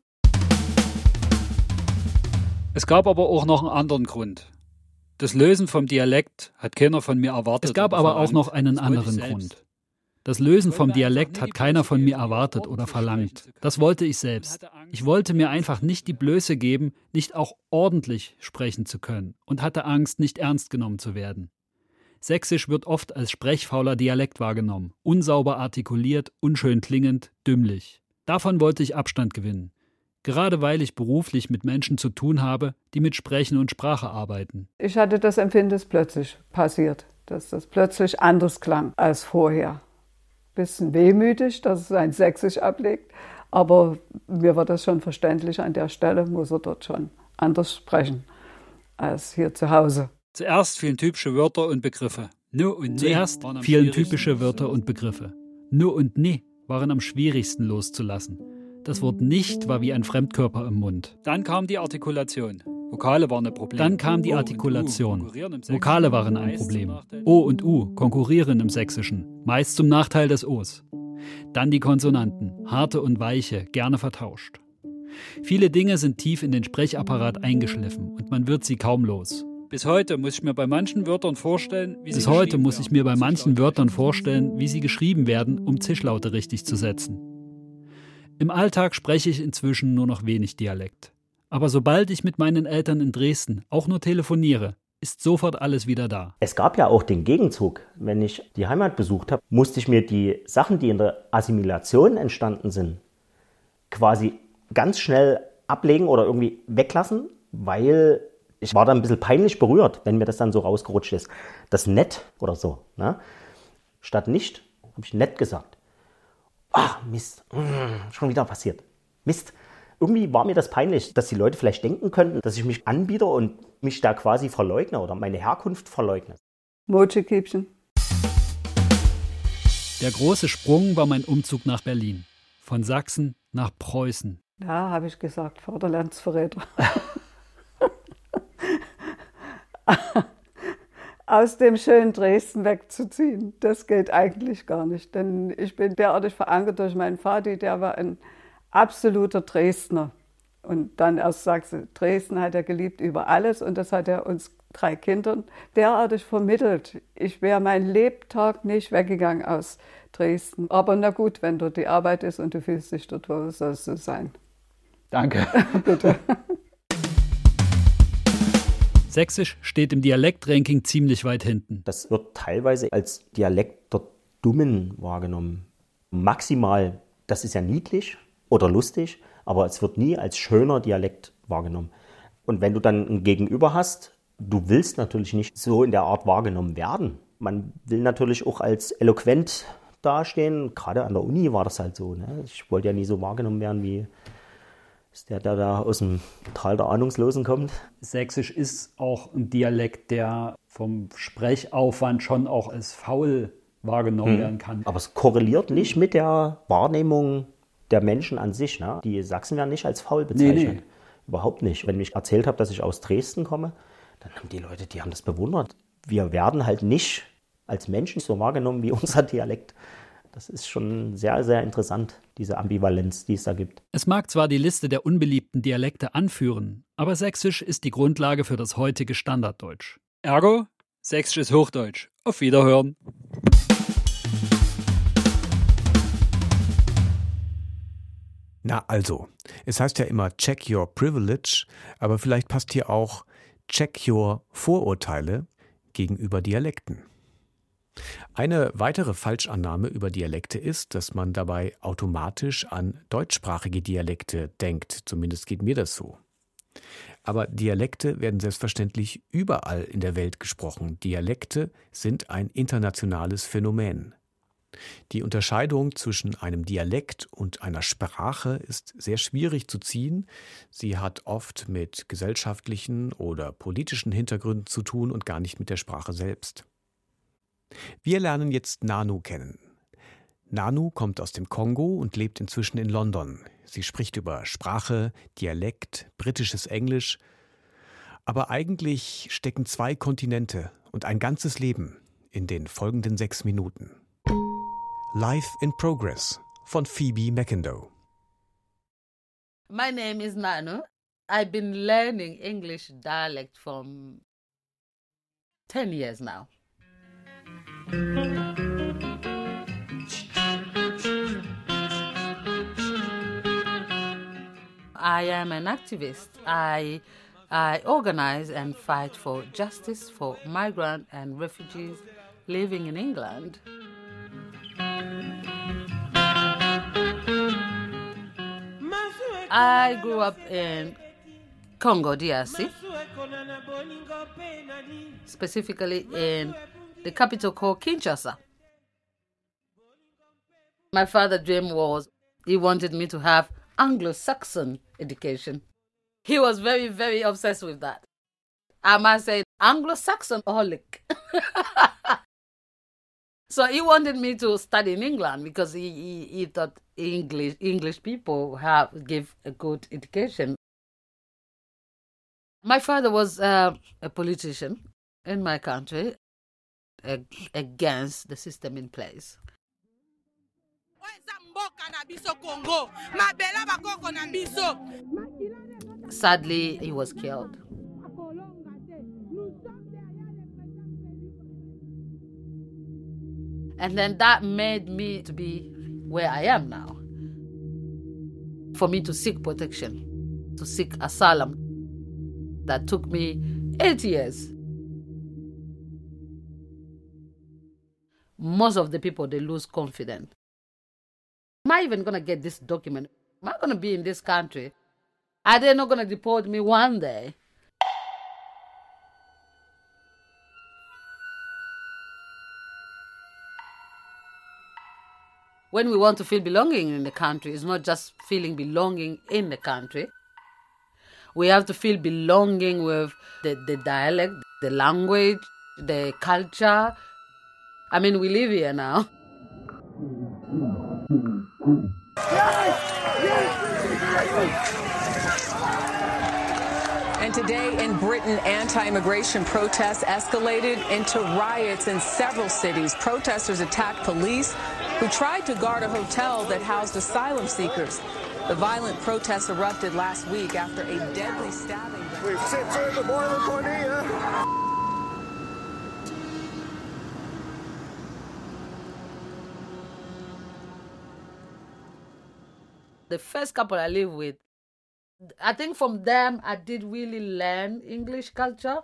U: Es gab aber auch noch einen anderen Grund. Das Lösen vom Dialekt hat keiner von mir erwartet. Es gab aber auch noch einen anderen Grund. Das Lösen vom Dialekt hat keiner von mir erwartet oder verlangt. Das wollte ich selbst. Ich wollte mir einfach nicht die Blöße geben, nicht auch ordentlich sprechen zu können und hatte Angst, nicht ernst genommen zu werden. Sächsisch wird oft als sprechfauler Dialekt wahrgenommen, unsauber artikuliert, unschön klingend, dümmlich. Davon wollte ich Abstand gewinnen. Gerade weil ich beruflich mit Menschen zu tun habe, die mit Sprechen und Sprache arbeiten.
F: Ich hatte das Empfinden, das plötzlich passiert, dass das plötzlich anders klang als vorher. Bisschen wehmütig, dass es ein Sächsisch ablegt, aber mir war das schon verständlich, an der Stelle muss er dort schon anders sprechen als hier zu Hause.
U: Zuerst fielen typische Wörter und Begriffe. Nu und ne waren am schwierigsten loszulassen. Das Wort nicht war wie ein Fremdkörper im Mund. Dann kam die Artikulation. Vokale waren ein Problem. Vokale waren ein Problem. O und U konkurrieren im Sächsischen, meist zum Nachteil des O's. Dann die Konsonanten, harte und weiche, gerne vertauscht. Viele Dinge sind tief in den Sprechapparat eingeschliffen und man wird sie kaum los. Bis heute muss ich mir bei manchen Wörtern vorstellen, wie sie geschrieben werden, um Zischlaute richtig zu setzen. Im Alltag spreche ich inzwischen nur noch wenig Dialekt. Aber sobald ich mit meinen Eltern in Dresden auch nur telefoniere, ist sofort alles wieder da.
R: Es gab ja auch den Gegenzug. Wenn ich die Heimat besucht habe, musste ich mir die Sachen, die in der Assimilation entstanden sind, quasi ganz schnell ablegen oder irgendwie weglassen, weil ich war da ein bisschen peinlich berührt, wenn mir das dann so rausgerutscht ist. Das nett oder so. Ne? Statt nicht, habe ich nett gesagt. Ach, Mist, schon wieder passiert. Mist. Irgendwie war mir das peinlich, dass die Leute vielleicht denken könnten, dass ich mich anbiete und mich da quasi verleugne oder meine Herkunft verleugne.
F: Mochi-Kiebchen.
U: Der große Sprung war mein Umzug nach Berlin. Von Sachsen nach Preußen.
F: Ja, habe ich gesagt, Vaterlandsverräter. Aus dem schönen Dresden wegzuziehen, das geht eigentlich gar nicht. Denn ich bin derartig verankert durch meinen Vati, der war ein absoluter Dresdner. Und dann erst sagst du, Dresden hat er geliebt über alles und das hat er uns 3 Kindern derartig vermittelt. Ich wäre mein Lebtag nicht weggegangen aus Dresden. Aber na gut, wenn dort die Arbeit ist und du fühlst dich dort wohl, soll es so sein.
V: Danke.
F: Bitte.
U: Sächsisch steht im Dialektranking ziemlich weit hinten.
R: Das wird teilweise als Dialekt der Dummen wahrgenommen. Maximal, das ist ja niedlich oder lustig, aber es wird nie als schöner Dialekt wahrgenommen. Und wenn du dann ein Gegenüber hast, du willst natürlich nicht so in der Art wahrgenommen werden. Man will natürlich auch als eloquent dastehen. Gerade an der Uni war das halt so. Ne? Ich wollte ja nie so wahrgenommen werden wie Ist der da aus dem Tal der Ahnungslosen kommt?
U: Sächsisch ist auch ein Dialekt, der vom Sprechaufwand schon auch als faul wahrgenommen werden kann.
R: Aber es korreliert nicht mit der Wahrnehmung der Menschen an sich. Ne? Die Sachsen werden nicht als faul bezeichnet. Nee. Überhaupt nicht. Wenn ich erzählt habe, dass ich aus Dresden komme, dann haben die Leute, die haben das bewundert. Wir werden halt nicht als Menschen so wahrgenommen wie unser Dialekt. Das ist schon sehr, sehr interessant, diese Ambivalenz, die es da gibt.
U: Es mag zwar die Liste der unbeliebten Dialekte anführen, aber Sächsisch ist die Grundlage für das heutige Standarddeutsch. Ergo, Sächsisch ist Hochdeutsch. Auf Wiederhören.
B: Na also, es heißt ja immer check your privilege, aber vielleicht passt hier auch check your Vorurteile gegenüber Dialekten. Eine weitere Falschannahme über Dialekte ist, dass man dabei automatisch an deutschsprachige Dialekte denkt. Zumindest geht mir das so. Aber Dialekte werden selbstverständlich überall in der Welt gesprochen. Dialekte sind ein internationales Phänomen. Die Unterscheidung zwischen einem Dialekt und einer Sprache ist sehr schwierig zu ziehen. Sie hat oft mit gesellschaftlichen oder politischen Hintergründen zu tun und gar nicht mit der Sprache selbst. Wir lernen jetzt Nanu kennen. Nanu kommt aus dem Kongo und lebt inzwischen in London. Sie spricht über Sprache, Dialekt, britisches Englisch. Aber eigentlich stecken 2 Kontinente und ein ganzes Leben in den folgenden 6 Minuten. Life in Progress von Phoebe McIndoe.
E: My name is Nanu. I've been learning English dialect for 10 years now. I am an activist. I organize and fight for justice for migrants and refugees living in England. I grew up in Congo, DRC, specifically in the capital called Kinshasa. My father's dream was he wanted me to have Anglo-Saxon education. He was very, very obsessed with that. I must say, Anglo-Saxon-holic. So he wanted me to study in England because he thought English people give a good education. My father was a politician in my country against the system in place. Sadly, he was killed. And then that made me to be where I am now. For me to seek protection, to seek asylum. That took me 8 years. Most of the people, they lose confidence. Am I even going to get this document? Am I going to be in this country? Are they not going to deport me one day? When we want to feel belonging in the country, it's not just feeling belonging in the country. We have to feel belonging with the dialect, the language, the culture. I mean, we live here now.
G: And today in Britain, anti-immigration protests escalated into riots in several cities. Protesters attacked police who tried to guard a hotel that housed asylum seekers. The violent protests erupted last week after a deadly stabbing.
W: We've sent through the boiler point here.
E: The first couple I lived with, I think from them I did really learn English culture.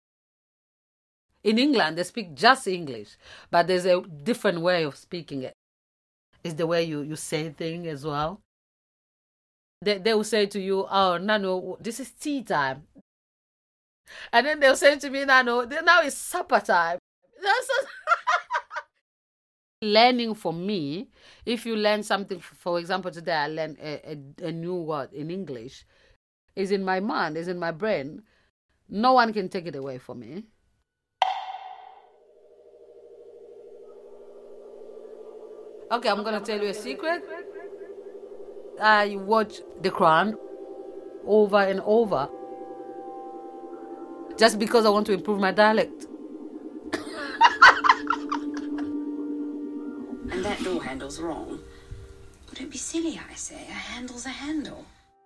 E: In England, they speak just English, but there's a different way of speaking it. It's the way you say things as well. They will say to you, oh, Nano, this is tea time. And then they'll say to me, Nano, now it's supper time. Learning for me, if you learn something, for example, today I learned a new word in English, is in my mind, is in my brain. No one can take it away from me. Okay, I'm going to tell you a secret. I watch The Crown over and over just because I want to improve my dialect.
A: And that door handle's wrong. Don't be silly, I say. A handle's a handle.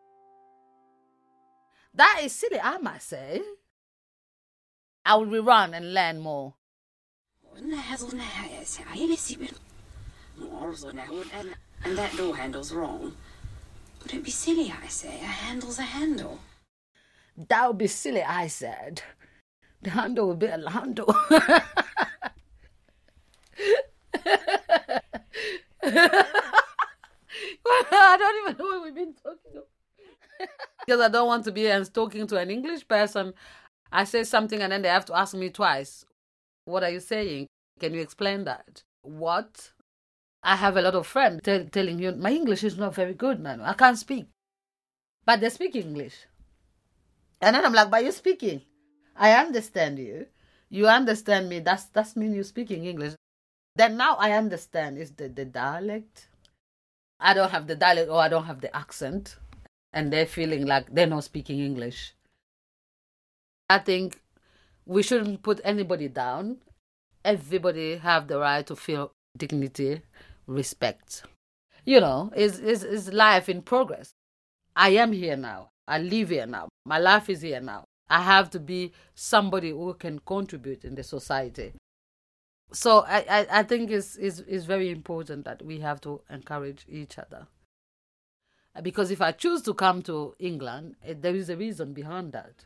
E: That is silly, I might say. I will rerun and learn more.
A: And that door handle's wrong. Don't be silly, I say. A handle's a handle.
E: That would be silly, I said. The handle would be a handle. I don't even know what we've been talking about. Because I don't want to be talking to an English person. I say something and then they have to ask me twice. What are you saying? Can you explain that? What? I have a lot of friends telling you, my English is not very good, man. I can't speak. But they speak English. And then I'm like, but you're speaking. I understand you. You understand me. That's mean you're speaking English. Then now I understand. It's the dialect. I don't have the dialect or I don't have the accent. And they're feeling like they're not speaking English. I think we shouldn't put anybody down. Everybody have the right to feel dignity, respect. You know, it's life in progress. I am here now. I live here now. My life is here now. I have to be somebody who can contribute in the society. So I think it's very important that we have to encourage each other. Because if I choose to come to England, there is a reason behind that.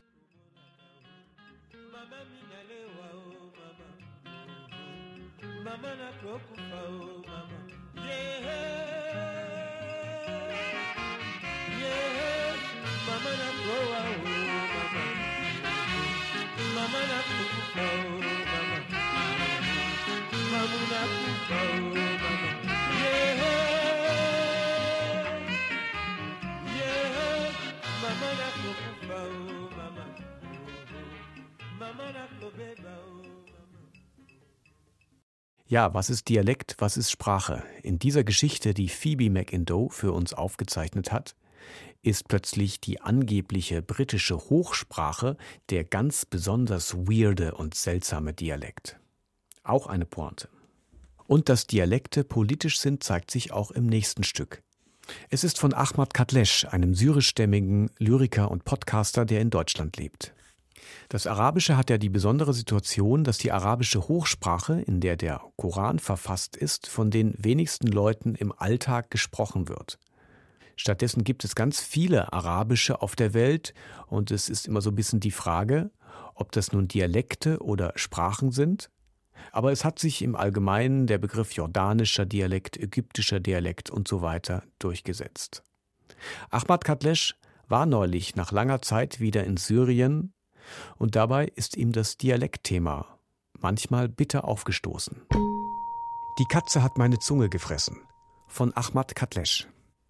B: Ja, was ist Dialekt, was ist Sprache? In dieser Geschichte, die Phoebe McIndoe für uns aufgezeichnet hat, ist plötzlich die angebliche britische Hochsprache der ganz besonders weirde und seltsame Dialekt. Auch eine Pointe. Und dass Dialekte politisch sind, zeigt sich auch im nächsten Stück. Es ist von Ahmad Katleş, einem syrischstämmigen Lyriker und Podcaster, der in Deutschland lebt. Das Arabische hat ja die besondere Situation, dass die arabische Hochsprache, in der der Koran verfasst ist, von den wenigsten Leuten im Alltag gesprochen wird. Stattdessen gibt es ganz viele Arabische auf der Welt und es ist immer so ein bisschen die Frage, ob das nun Dialekte oder Sprachen sind. Aber es hat sich im Allgemeinen der Begriff jordanischer Dialekt, ägyptischer Dialekt und so weiter durchgesetzt. Ahmad Katleş war neulich nach langer Zeit wieder in Syrien und dabei ist ihm das Dialektthema manchmal bitter aufgestoßen. Die Katze hat meine Zunge gefressen. Von Ahmad Katleş.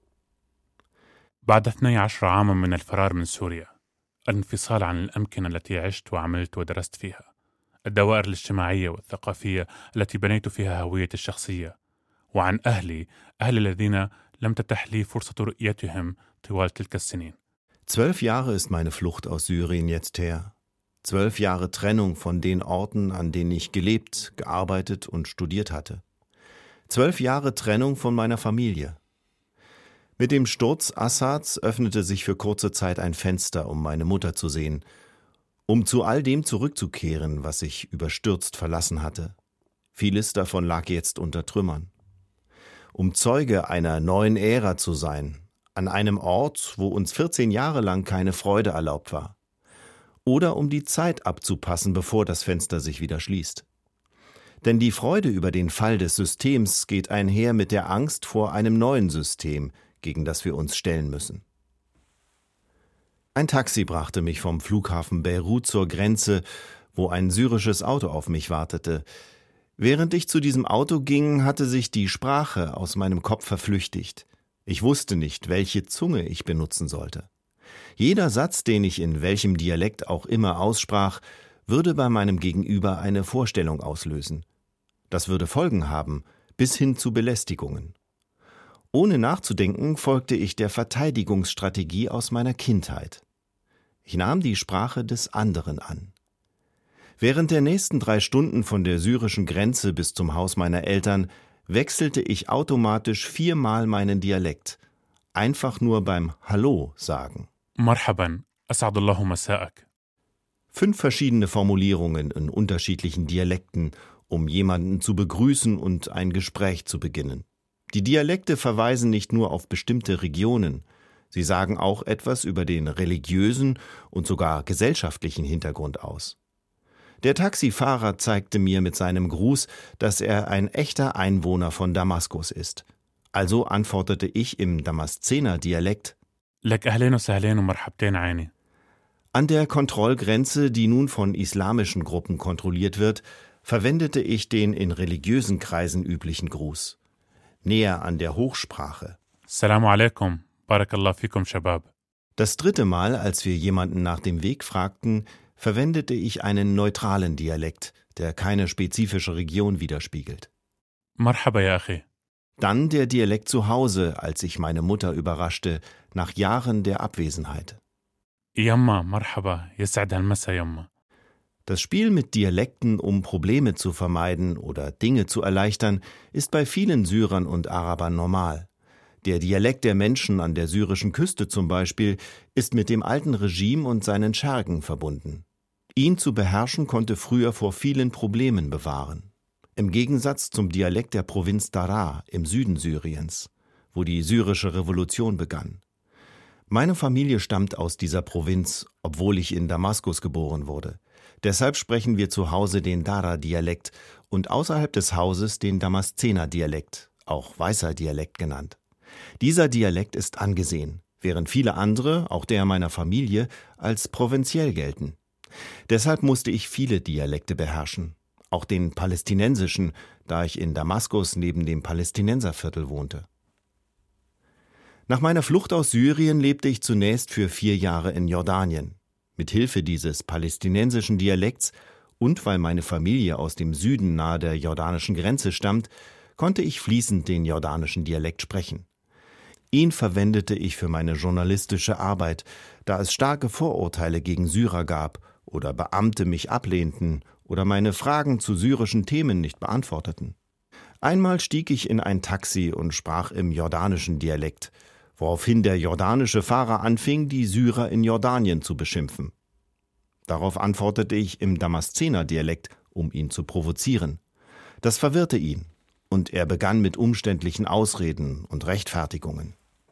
I: بعد 12 عاما من الفرار من سوريا، الانفصال عن الأمكنة التي عشت وعملت ودرست فيها، الدوائر الاجتماعية والثقافية التي بنيت فيها هويتي الشخصية، وعن أهلي الذين لم تتح لي فرصة رؤيتهم طوال تلك السنين.
K: 12 Jahre ist meine Flucht aus Syrien jetzt her. 12 Jahre Trennung von den Orten, an denen ich gelebt, gearbeitet und studiert hatte. 12 Jahre Trennung von meiner Familie. Mit dem Sturz Assads öffnete sich für kurze Zeit ein Fenster, um meine Mutter zu sehen, um zu all dem zurückzukehren, was ich überstürzt verlassen hatte. Vieles davon lag jetzt unter Trümmern. Um Zeuge einer neuen Ära zu sein, an einem Ort, wo uns 14 Jahre lang keine Freude erlaubt war. Oder um die Zeit abzupassen, bevor das Fenster sich wieder schließt. Denn die Freude über den Fall des Systems geht einher mit der Angst vor einem neuen System, gegen das wir uns stellen müssen. Ein Taxi brachte mich vom Flughafen Beirut zur Grenze, wo ein syrisches Auto auf mich wartete. Während ich zu diesem Auto ging, hatte sich die Sprache aus meinem Kopf verflüchtigt. Ich wusste nicht, welche Zunge ich benutzen sollte. Jeder Satz, den ich in welchem Dialekt auch immer aussprach, würde bei meinem Gegenüber eine Vorstellung auslösen. Das würde Folgen haben, bis hin zu Belästigungen. Ohne nachzudenken, folgte ich der Verteidigungsstrategie aus meiner Kindheit. Ich nahm die Sprache des anderen an. Während der nächsten 3 Stunden von der syrischen Grenze bis zum Haus meiner Eltern wechselte ich automatisch 4-mal meinen Dialekt. Einfach nur beim Hallo sagen.
I: Marhaban, as'adallahu masa'ak.
K: 5 verschiedene Formulierungen in unterschiedlichen Dialekten, um jemanden zu begrüßen und ein Gespräch zu beginnen. Die Dialekte verweisen nicht nur auf bestimmte Regionen, sie sagen auch etwas über den religiösen und sogar gesellschaftlichen Hintergrund aus. Der Taxifahrer zeigte mir mit seinem Gruß, dass er ein echter Einwohner von Damaskus ist. Also antwortete ich im Damaszener Dialekt:
I: Lek ahlen wa sahlen wa marhabtain aini.
K: An der Kontrollgrenze, die nun von islamischen Gruppen kontrolliert wird, verwendete ich den in religiösen Kreisen üblichen Gruß. Näher an der Hochsprache.
I: Assalamu alaikum, barakallah fikum shabab.
K: Das 3. Mal, als wir jemanden nach dem Weg fragten, verwendete ich einen neutralen Dialekt, der keine spezifische Region widerspiegelt.
I: Marhaba ya akhi.
K: Dann der Dialekt zu Hause, als ich meine Mutter überraschte, nach Jahren der Abwesenheit.
I: Yamma, marhaba, yas'ad al-masa yamma.
K: Das Spiel mit Dialekten, um Probleme zu vermeiden oder Dinge zu erleichtern, ist bei vielen Syrern und Arabern normal. Der Dialekt der Menschen an der syrischen Küste zum Beispiel ist mit dem alten Regime und seinen Schergen verbunden. Ihn zu beherrschen konnte früher vor vielen Problemen bewahren. Im Gegensatz zum Dialekt der Provinz Daraa im Süden Syriens, wo die syrische Revolution begann. Meine Familie stammt aus dieser Provinz, obwohl ich in Damaskus geboren wurde. Deshalb sprechen wir zu Hause den Daraa-Dialekt und außerhalb des Hauses den Damaszener Dialekt, auch weißer Dialekt genannt. Dieser Dialekt ist angesehen, während viele andere, auch der meiner Familie, als provinziell gelten. Deshalb musste ich viele Dialekte beherrschen, auch den palästinensischen, da ich in Damaskus neben dem Palästinenserviertel wohnte. Nach meiner Flucht aus Syrien lebte ich zunächst für 4 Jahre in Jordanien. Mit Hilfe dieses palästinensischen Dialekts und weil meine Familie aus dem Süden nahe der jordanischen Grenze stammt, konnte ich fließend den jordanischen Dialekt sprechen. Ihn verwendete ich für meine journalistische Arbeit, da es starke Vorurteile gegen Syrer gab oder Beamte mich ablehnten oder meine Fragen zu syrischen Themen nicht beantworteten. Einmal stieg ich in ein Taxi und sprach im jordanischen Dialekt, woraufhin der jordanische Fahrer anfing, die Syrer in Jordanien zu beschimpfen. Darauf antwortete ich im Damaszener Dialekt, um ihn zu provozieren. Das verwirrte ihn, und er begann mit umständlichen Ausreden und Rechtfertigungen.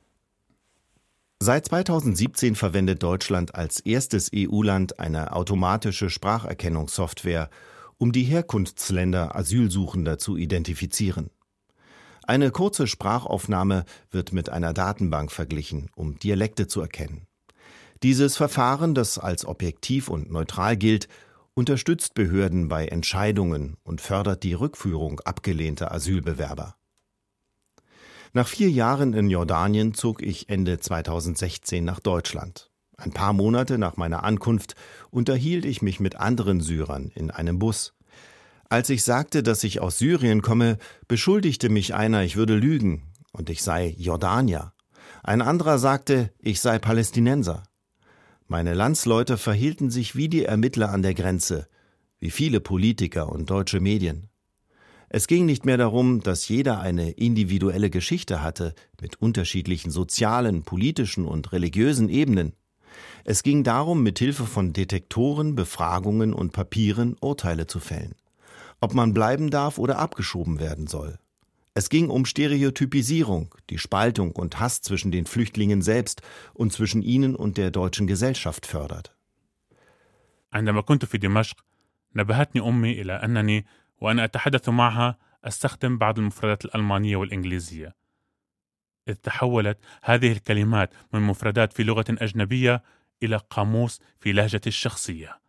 K: Seit 2017 verwendet Deutschland als erstes EU-Land eine automatische Spracherkennungssoftware, um die Herkunftsländer Asylsuchender zu identifizieren. Eine kurze Sprachaufnahme wird mit einer Datenbank verglichen, um Dialekte zu erkennen. Dieses Verfahren, das als objektiv und neutral gilt, unterstützt Behörden bei Entscheidungen und fördert die Rückführung abgelehnter Asylbewerber. Nach 4 Jahren in Jordanien zog ich Ende 2016 nach Deutschland. Ein paar Monate nach meiner Ankunft unterhielt ich mich mit anderen Syrern in einem Bus. Als ich sagte, dass ich aus Syrien komme, beschuldigte mich einer, ich würde lügen und ich sei Jordanier. Ein anderer sagte, ich sei Palästinenser. Meine Landsleute verhielten sich wie die Ermittler an der Grenze, wie viele Politiker und deutsche Medien. Es ging nicht mehr darum, dass jeder eine individuelle Geschichte hatte, mit unterschiedlichen sozialen, politischen und religiösen Ebenen. Es ging darum, mit Hilfe von Detektoren, Befragungen und Papieren Urteile zu fällen. Ob man bleiben darf oder abgeschoben werden soll. Es ging um Stereotypisierung, die Spaltung und Hass zwischen den Flüchtlingen selbst und zwischen ihnen und der deutschen Gesellschaft fördert.
I: عندما كنت في دمشق نبهتني أمي إلى أنني وأنا أتحدث معها أستخدم بعض المفردات الألمانية والإنجليزية، إذ تحولت هذه الكلمات من مفردات في لغة أجنبية إلى قاموس في لهجتي الشخصية.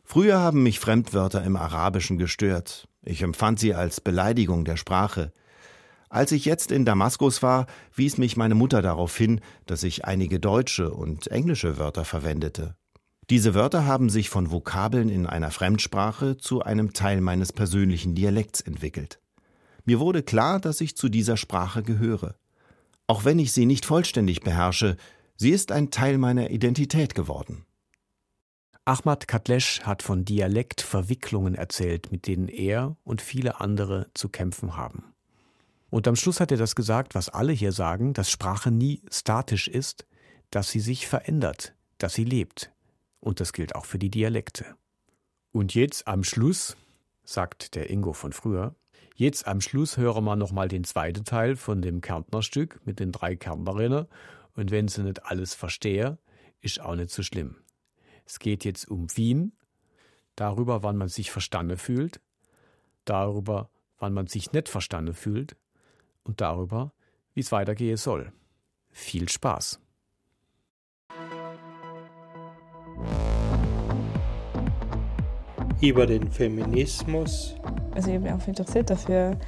K: Früher haben mich Fremdwörter im Arabischen gestört. Ich empfand sie als Beleidigung der Sprache. Als ich jetzt in Damaskus war, wies mich meine Mutter darauf hin, dass ich einige deutsche und englische Wörter verwendete. Diese Wörter haben sich von Vokabeln in einer Fremdsprache zu einem Teil meines persönlichen Dialekts entwickelt. Mir wurde klar, dass ich zu dieser Sprache gehöre. Auch wenn ich sie nicht vollständig beherrsche, sie ist ein Teil meiner Identität geworden.
B: Ahmad Katlesch hat von Dialektverwicklungen erzählt, mit denen er und viele andere zu kämpfen haben. Und am Schluss hat er das gesagt, was alle hier sagen, dass Sprache nie statisch ist, dass sie sich verändert, dass sie lebt. Und das gilt auch für die Dialekte. Und jetzt am Schluss, sagt der Ingo von früher, jetzt am Schluss hören wir nochmal den zweiten Teil von dem Kärntnerstück mit den 3 Kärntnerinnen. Und wenn sie nicht alles verstehe, ist auch nicht so schlimm. Es geht jetzt um Wien, darüber, wann man sich verstanden fühlt, darüber, wann man sich nicht verstanden fühlt und darüber, wie es weitergehen soll. Viel Spaß!
C: Über den Feminismus.
L: Also ich bin einfach interessiert dafür,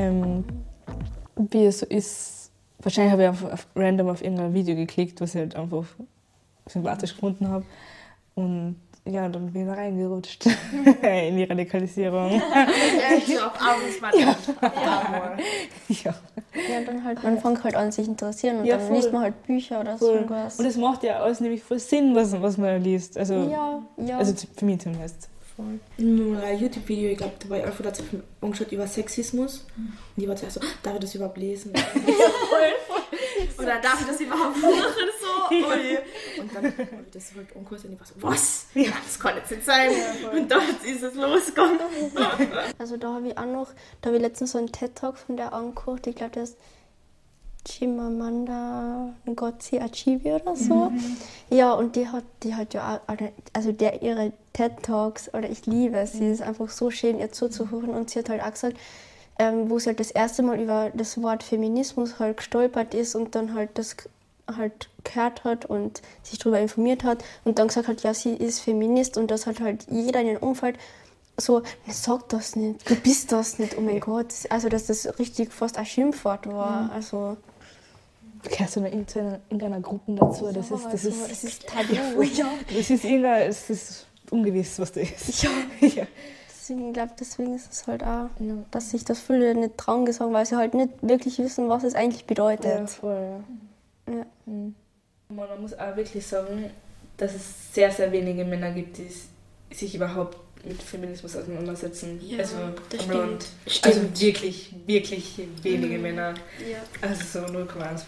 L: wie es so ist. Wahrscheinlich habe ich einfach random auf irgendein Video geklickt, was ich halt einfach sympathisch gefunden habe. Und ja, dann bin ich da reingerutscht in die Radikalisierung.
H: Ja, auf Abends
L: ja.
H: Ja, dann halt, man fängt halt an, sich interessieren und
L: ja,
H: dann liest man halt Bücher oder so irgendwas.
L: Und es macht ja alles nämlich voll Sinn, was man liest. Also,
H: ja.
L: Also für mich zumindest.
J: In einem YouTube-Video, ich glaube, da war ich einfach dazu angeschaut über Sexismus. Und ich war zuerst so, darf ich das überhaupt lesen? Oder darf ich das überhaupt machen? So. Und dann habe ich das halt angehört und ich war so, was? Ja, das kann jetzt nicht sein. Und dann ist es losgegangen.
H: Also da habe ich letztens so einen TED-Talk von der angeguckt. Ich glaube, das ist Chimamanda Ngozi Adichie oder so. Ja, und die hat ja auch, also ihre TED-Talks, oder ich liebe es, sie ist einfach so schön, ihr zuzuhören. Und sie hat halt auch gesagt, wo sie halt das erste Mal über das Wort Feminismus halt gestolpert ist und dann halt das halt gehört hat und sich darüber informiert hat und dann gesagt hat, ja, sie ist Feminist und das hat halt jeder in ihrem Umfeld so, sag das nicht, du bist das nicht, oh mein Gott. Also, dass das richtig fast ein Schimpfwort war. Also,
L: gehörst du in irgendeiner Gruppe dazu? Das ist Tabu. Ja. Das ist ungewiss, was das ist.
H: Ja. Deswegen ist es halt auch, dass sich das viele nicht trauen gesagt, weil sie halt nicht wirklich wissen, was es eigentlich bedeutet.
L: Ja, voll.
H: Ja.
J: Man muss auch wirklich sagen, dass es sehr, sehr wenige Männer gibt, die sich überhaupt mit Feminismus auseinandersetzen.
H: Ja,
J: also
H: das
J: am Land.
H: Stimmt.
J: Also wirklich, wirklich wenige Männer.
H: Ja.
J: Also so 0,1%.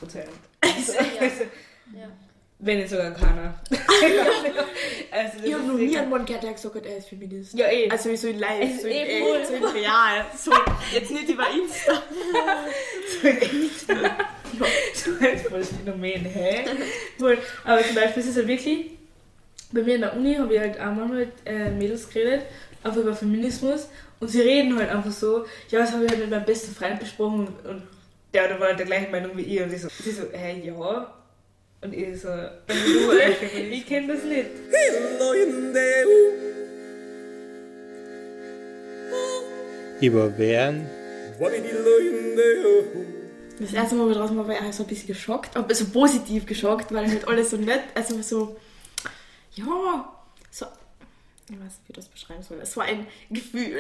H: Ja.
J: Wenn nicht sogar keiner.
H: Also ich habe noch nie einen Mann gehört, der gesagt hat, er ist Feminist.
J: Ja, eh.
H: Also so in live,
J: so
H: in
J: in
H: echt, so in real. So, jetzt nicht über Insta.
J: So in echt. Ja, so ein volles Phänomen, hä? Aber zum Beispiel ist es ja wirklich, bei mir in der Uni habe ich halt auch manchmal mit Mädels geredet, auch über Feminismus, und sie reden halt einfach so, ja, das habe ich halt mit meinem besten Freund besprochen und der war der gleichen Meinung wie ich und sie so, hey, ja. Und ich so, ich kenne das nicht.
C: Überwehren.
J: Das erste Mal, wo ich draußen war, ich so ein bisschen geschockt, aber so positiv geschockt, weil halt alles so nett, also so, ja, so, ich weiß nicht, wie ich das beschreiben soll, es war ein Gefühl.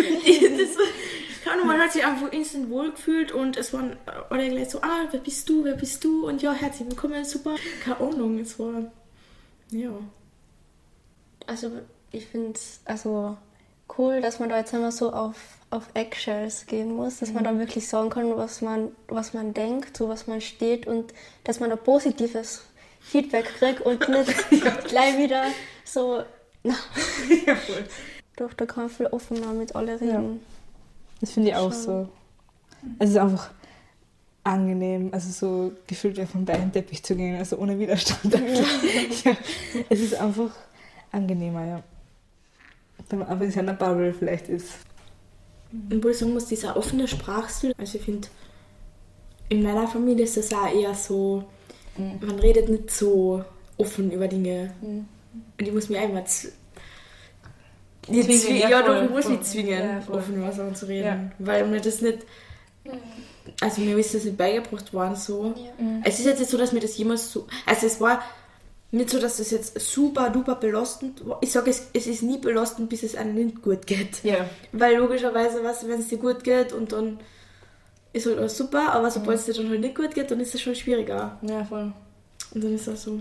J: Man hat sich einfach instant wohlgefühlt und es waren alle gleich so, wer bist du und ja, herzlich willkommen, super, keine Ahnung, es war, ja.
H: Also ich finde es cool, dass man da jetzt immer so auf Eggshells gehen muss, dass man da wirklich sagen kann, was man denkt, so was man steht und dass man da positives Feedback kriegt und nicht gleich wieder so, na. Ja, voll. Doch, da kann man viel offener mit alle reden.
L: Ja. Das finde ich auch so. Es ist einfach angenehm, also so gefühlt wie vom gleichen Teppich zu gehen, also ohne Widerstand. Ja. Es ist einfach angenehmer, ja. Wenn man einfach in seiner Bubble vielleicht ist.
J: Obwohl ich sagen muss, dieser offene Sprachstil, also ich finde, in meiner Familie ist das auch eher so, man redet nicht so offen über Dinge. Und ich muss mir einmal du musst mich zwingen, offen über Sachen zu reden. Weil mir das nicht... Also mir ist das nicht beigebracht worden so. Es ist jetzt nicht so, dass mir das jemals so... Also es war nicht so, dass das jetzt super duper belastend war. Ich sage, es ist nie belastend, bis es einem nicht gut geht. Ja. Weil logischerweise, wenn es dir gut geht und dann ist halt alles super, aber sobald es dir dann halt nicht gut geht, dann ist es schon schwieriger.
E: Ja, voll.
J: Und dann ist das so,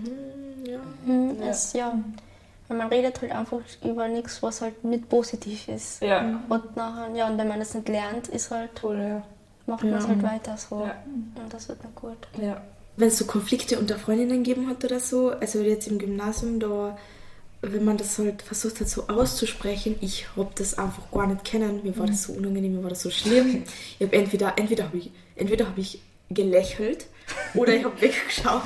H: Weil man redet halt einfach über nichts, was halt nicht positiv ist.
E: Ja.
H: Und nachher, und wenn man das nicht lernt, ist halt, macht man es halt weiter so. Ja. Und das wird nicht gut.
J: Ja. Wenn es so Konflikte unter Freundinnen gegeben hat oder so, also jetzt im Gymnasium, da, wenn man das halt versucht hat so auszusprechen, ich habe das einfach gar nicht kennen, mir war das so unangenehm, mir war das so schlimm. Ich habe entweder habe ich gelächelt oder ich habe weggeschaut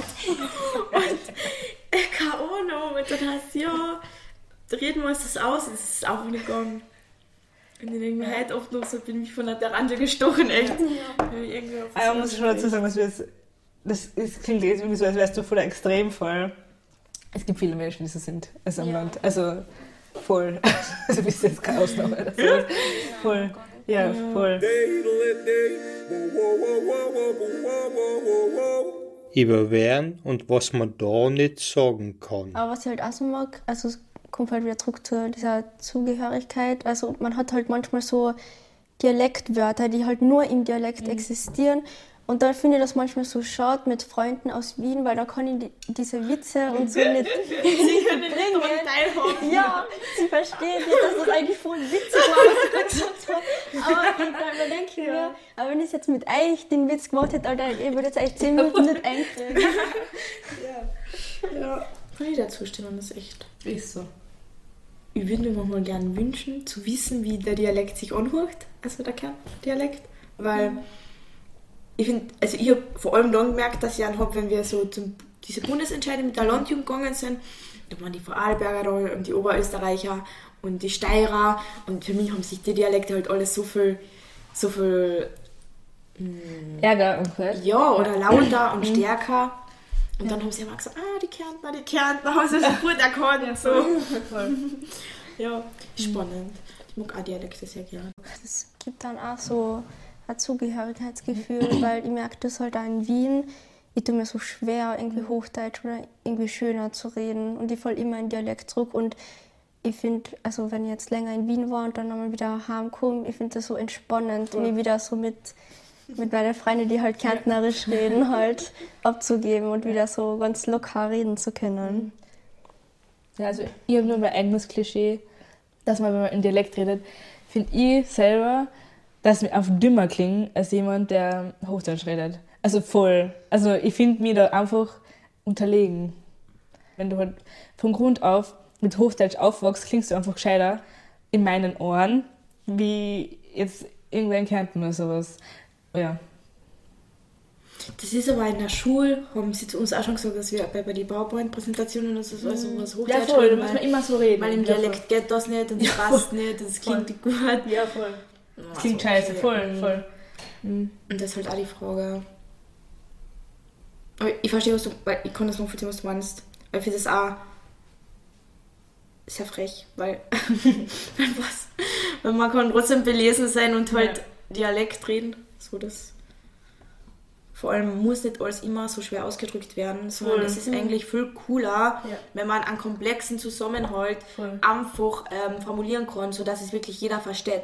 J: und keine Ahnung, und dann heißt reden wir uns das aus, und es ist einfach nicht gegangen. Und ich denke mir heute oft noch so, bin ich von der Tarantel gestochen, echt.
E: Aber muss ich schon dazu sagen, das klingt irgendwie so, als wärst du voller Extremfall. Es gibt viele Menschen, die so sind, also am Land. Also voll. Also bist du jetzt keine Ausnahme oder so. Voll. Ja, voll.
C: Über wen und was man da nicht sagen kann.
H: Aber was ich halt auch so mag, also es kommt halt wieder zurück zu dieser Zugehörigkeit. Also man hat halt manchmal so Dialektwörter, die halt nur im Dialekt existieren. Und dann finde ich das manchmal so schade mit Freunden aus Wien, weil da kann ich diese Witze und so nicht bringen. Ja, sie verstehen nicht, dass das eigentlich voll witzig war, was ich gesagt habe. Aber dann denke ich mir, aber wenn ich jetzt mit euch den Witz gemacht hätte, Alter, ich würde jetzt eigentlich 10 Minuten nicht einkriegen.
J: Ja, kann ich dazu stimmen, das ist echt. Ist so. Ich würde mir manchmal gerne wünschen, zu wissen, wie der Dialekt sich anhört, also der Kerndialekt, weil ich finde, also ich habe vor allem dann gemerkt, dass ich einen habe, wenn wir so diese Bundesentscheidung mit der Landjugend gegangen sind, da waren die Vorarlberger da und die Oberösterreicher und die Steirer und für mich haben sich die Dialekte halt alles so viel
E: Ärger und
J: ja, oder lauter und stärker. Und dann haben sie immer gesagt, die Kärntner, haben sie so gut erkannt und so. Ja, spannend. Ich mag auch Dialekte sehr gerne.
H: Es gibt dann auch so ein Zugehörigkeitsgefühl, weil ich merke das halt auch in Wien. Ich tue mir so schwer, irgendwie Hochdeutsch oder irgendwie schöner zu reden und ich falle immer in Dialekt zurück und ich finde, also wenn ich jetzt länger in Wien war und dann nochmal wieder heimkomme, ich finde das so entspannend, mich wieder so mit meinen Freunden, die halt kärntnerisch reden, halt abzugeben und wieder so ganz locker reden zu können.
E: Ja, also ich habe nur mein eigenes Klischee, dass man, wenn man in Dialekt redet, finde ich selber, dass wir einfach dümmer klingen als jemand, der Hochdeutsch redet. Also voll. Also ich finde mich da einfach unterlegen. Wenn du halt von Grund auf mit Hochdeutsch aufwachst, klingst du einfach gescheiter in meinen Ohren, wie jetzt irgendwer in Kärnten oder sowas. Ja.
J: Das ist aber in der Schule, haben sie zu uns auch schon gesagt, dass wir bei den PowerPoint-Präsentationen und so was Hochdeutsch
E: reden. Da muss man immer so reden.
J: Weil im Dialekt geht das nicht und das passt nicht, das klingt nicht gut.
E: Ja, voll. Das klingt scheiße, voll.
J: Und das ist halt auch die Frage. Aber ich verstehe, weil ich kann das nachvollziehen, was du meinst. Weil ich finde das auch sehr frech, weil man kann trotzdem belesen sein und halt Dialekt reden. So das. Vor allem muss nicht alles immer so schwer ausgedrückt werden, sondern es ist eigentlich viel cooler, wenn man einen komplexen Zusammenhalt einfach formulieren kann, sodass es wirklich jeder versteht.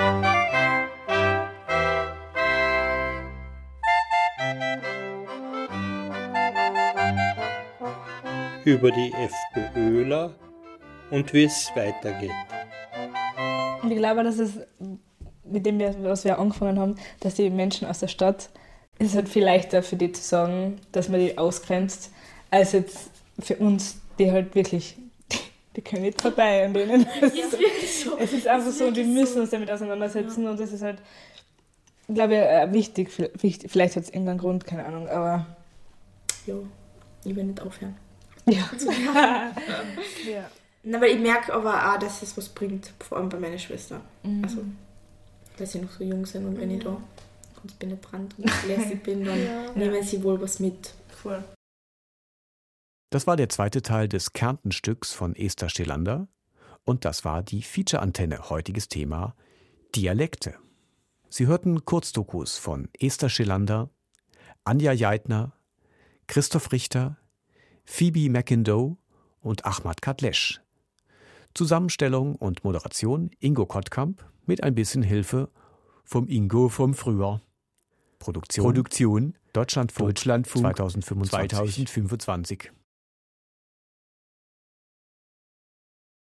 C: Über die FPÖler und wie es weitergeht.
E: Und ich glaube, dass es mit dem, was wir angefangen haben, dass die Menschen aus der Stadt, ist halt viel leichter für die zu sagen, dass man die ausgrenzt, als jetzt für uns, die halt wirklich, die können nicht vorbei an denen. Es ist einfach so, wir müssen uns damit auseinandersetzen und das ist halt, glaube ich, wichtig. Vielleicht hat es irgendeinen Grund, keine Ahnung, aber...
J: Ja, ich will nicht aufhören.
E: Ja.
J: Ja. Na, weil ich merke aber auch, dass es was bringt, vor allem bei meiner Schwester. Also, weil sie noch so jung sind und wenn ich da ganz penetrant und lässig bin, dann nehmen sie wohl was mit.
E: Voll.
B: Das war der zweite Teil des Kärntenstücks von Esther Stillander. Und das war die Feature-Antenne. Heutiges Thema Dialekte. Sie hörten Kurzdokus von Esther Schillander, Anja Jeitner, Christoph Richter, Phoebe McIndoe und Ahmad Kadlesch. Zusammenstellung und Moderation Ingo Kottkamp mit ein bisschen Hilfe vom Ingo vom Früher. Produktion Deutschlandfunk 2025.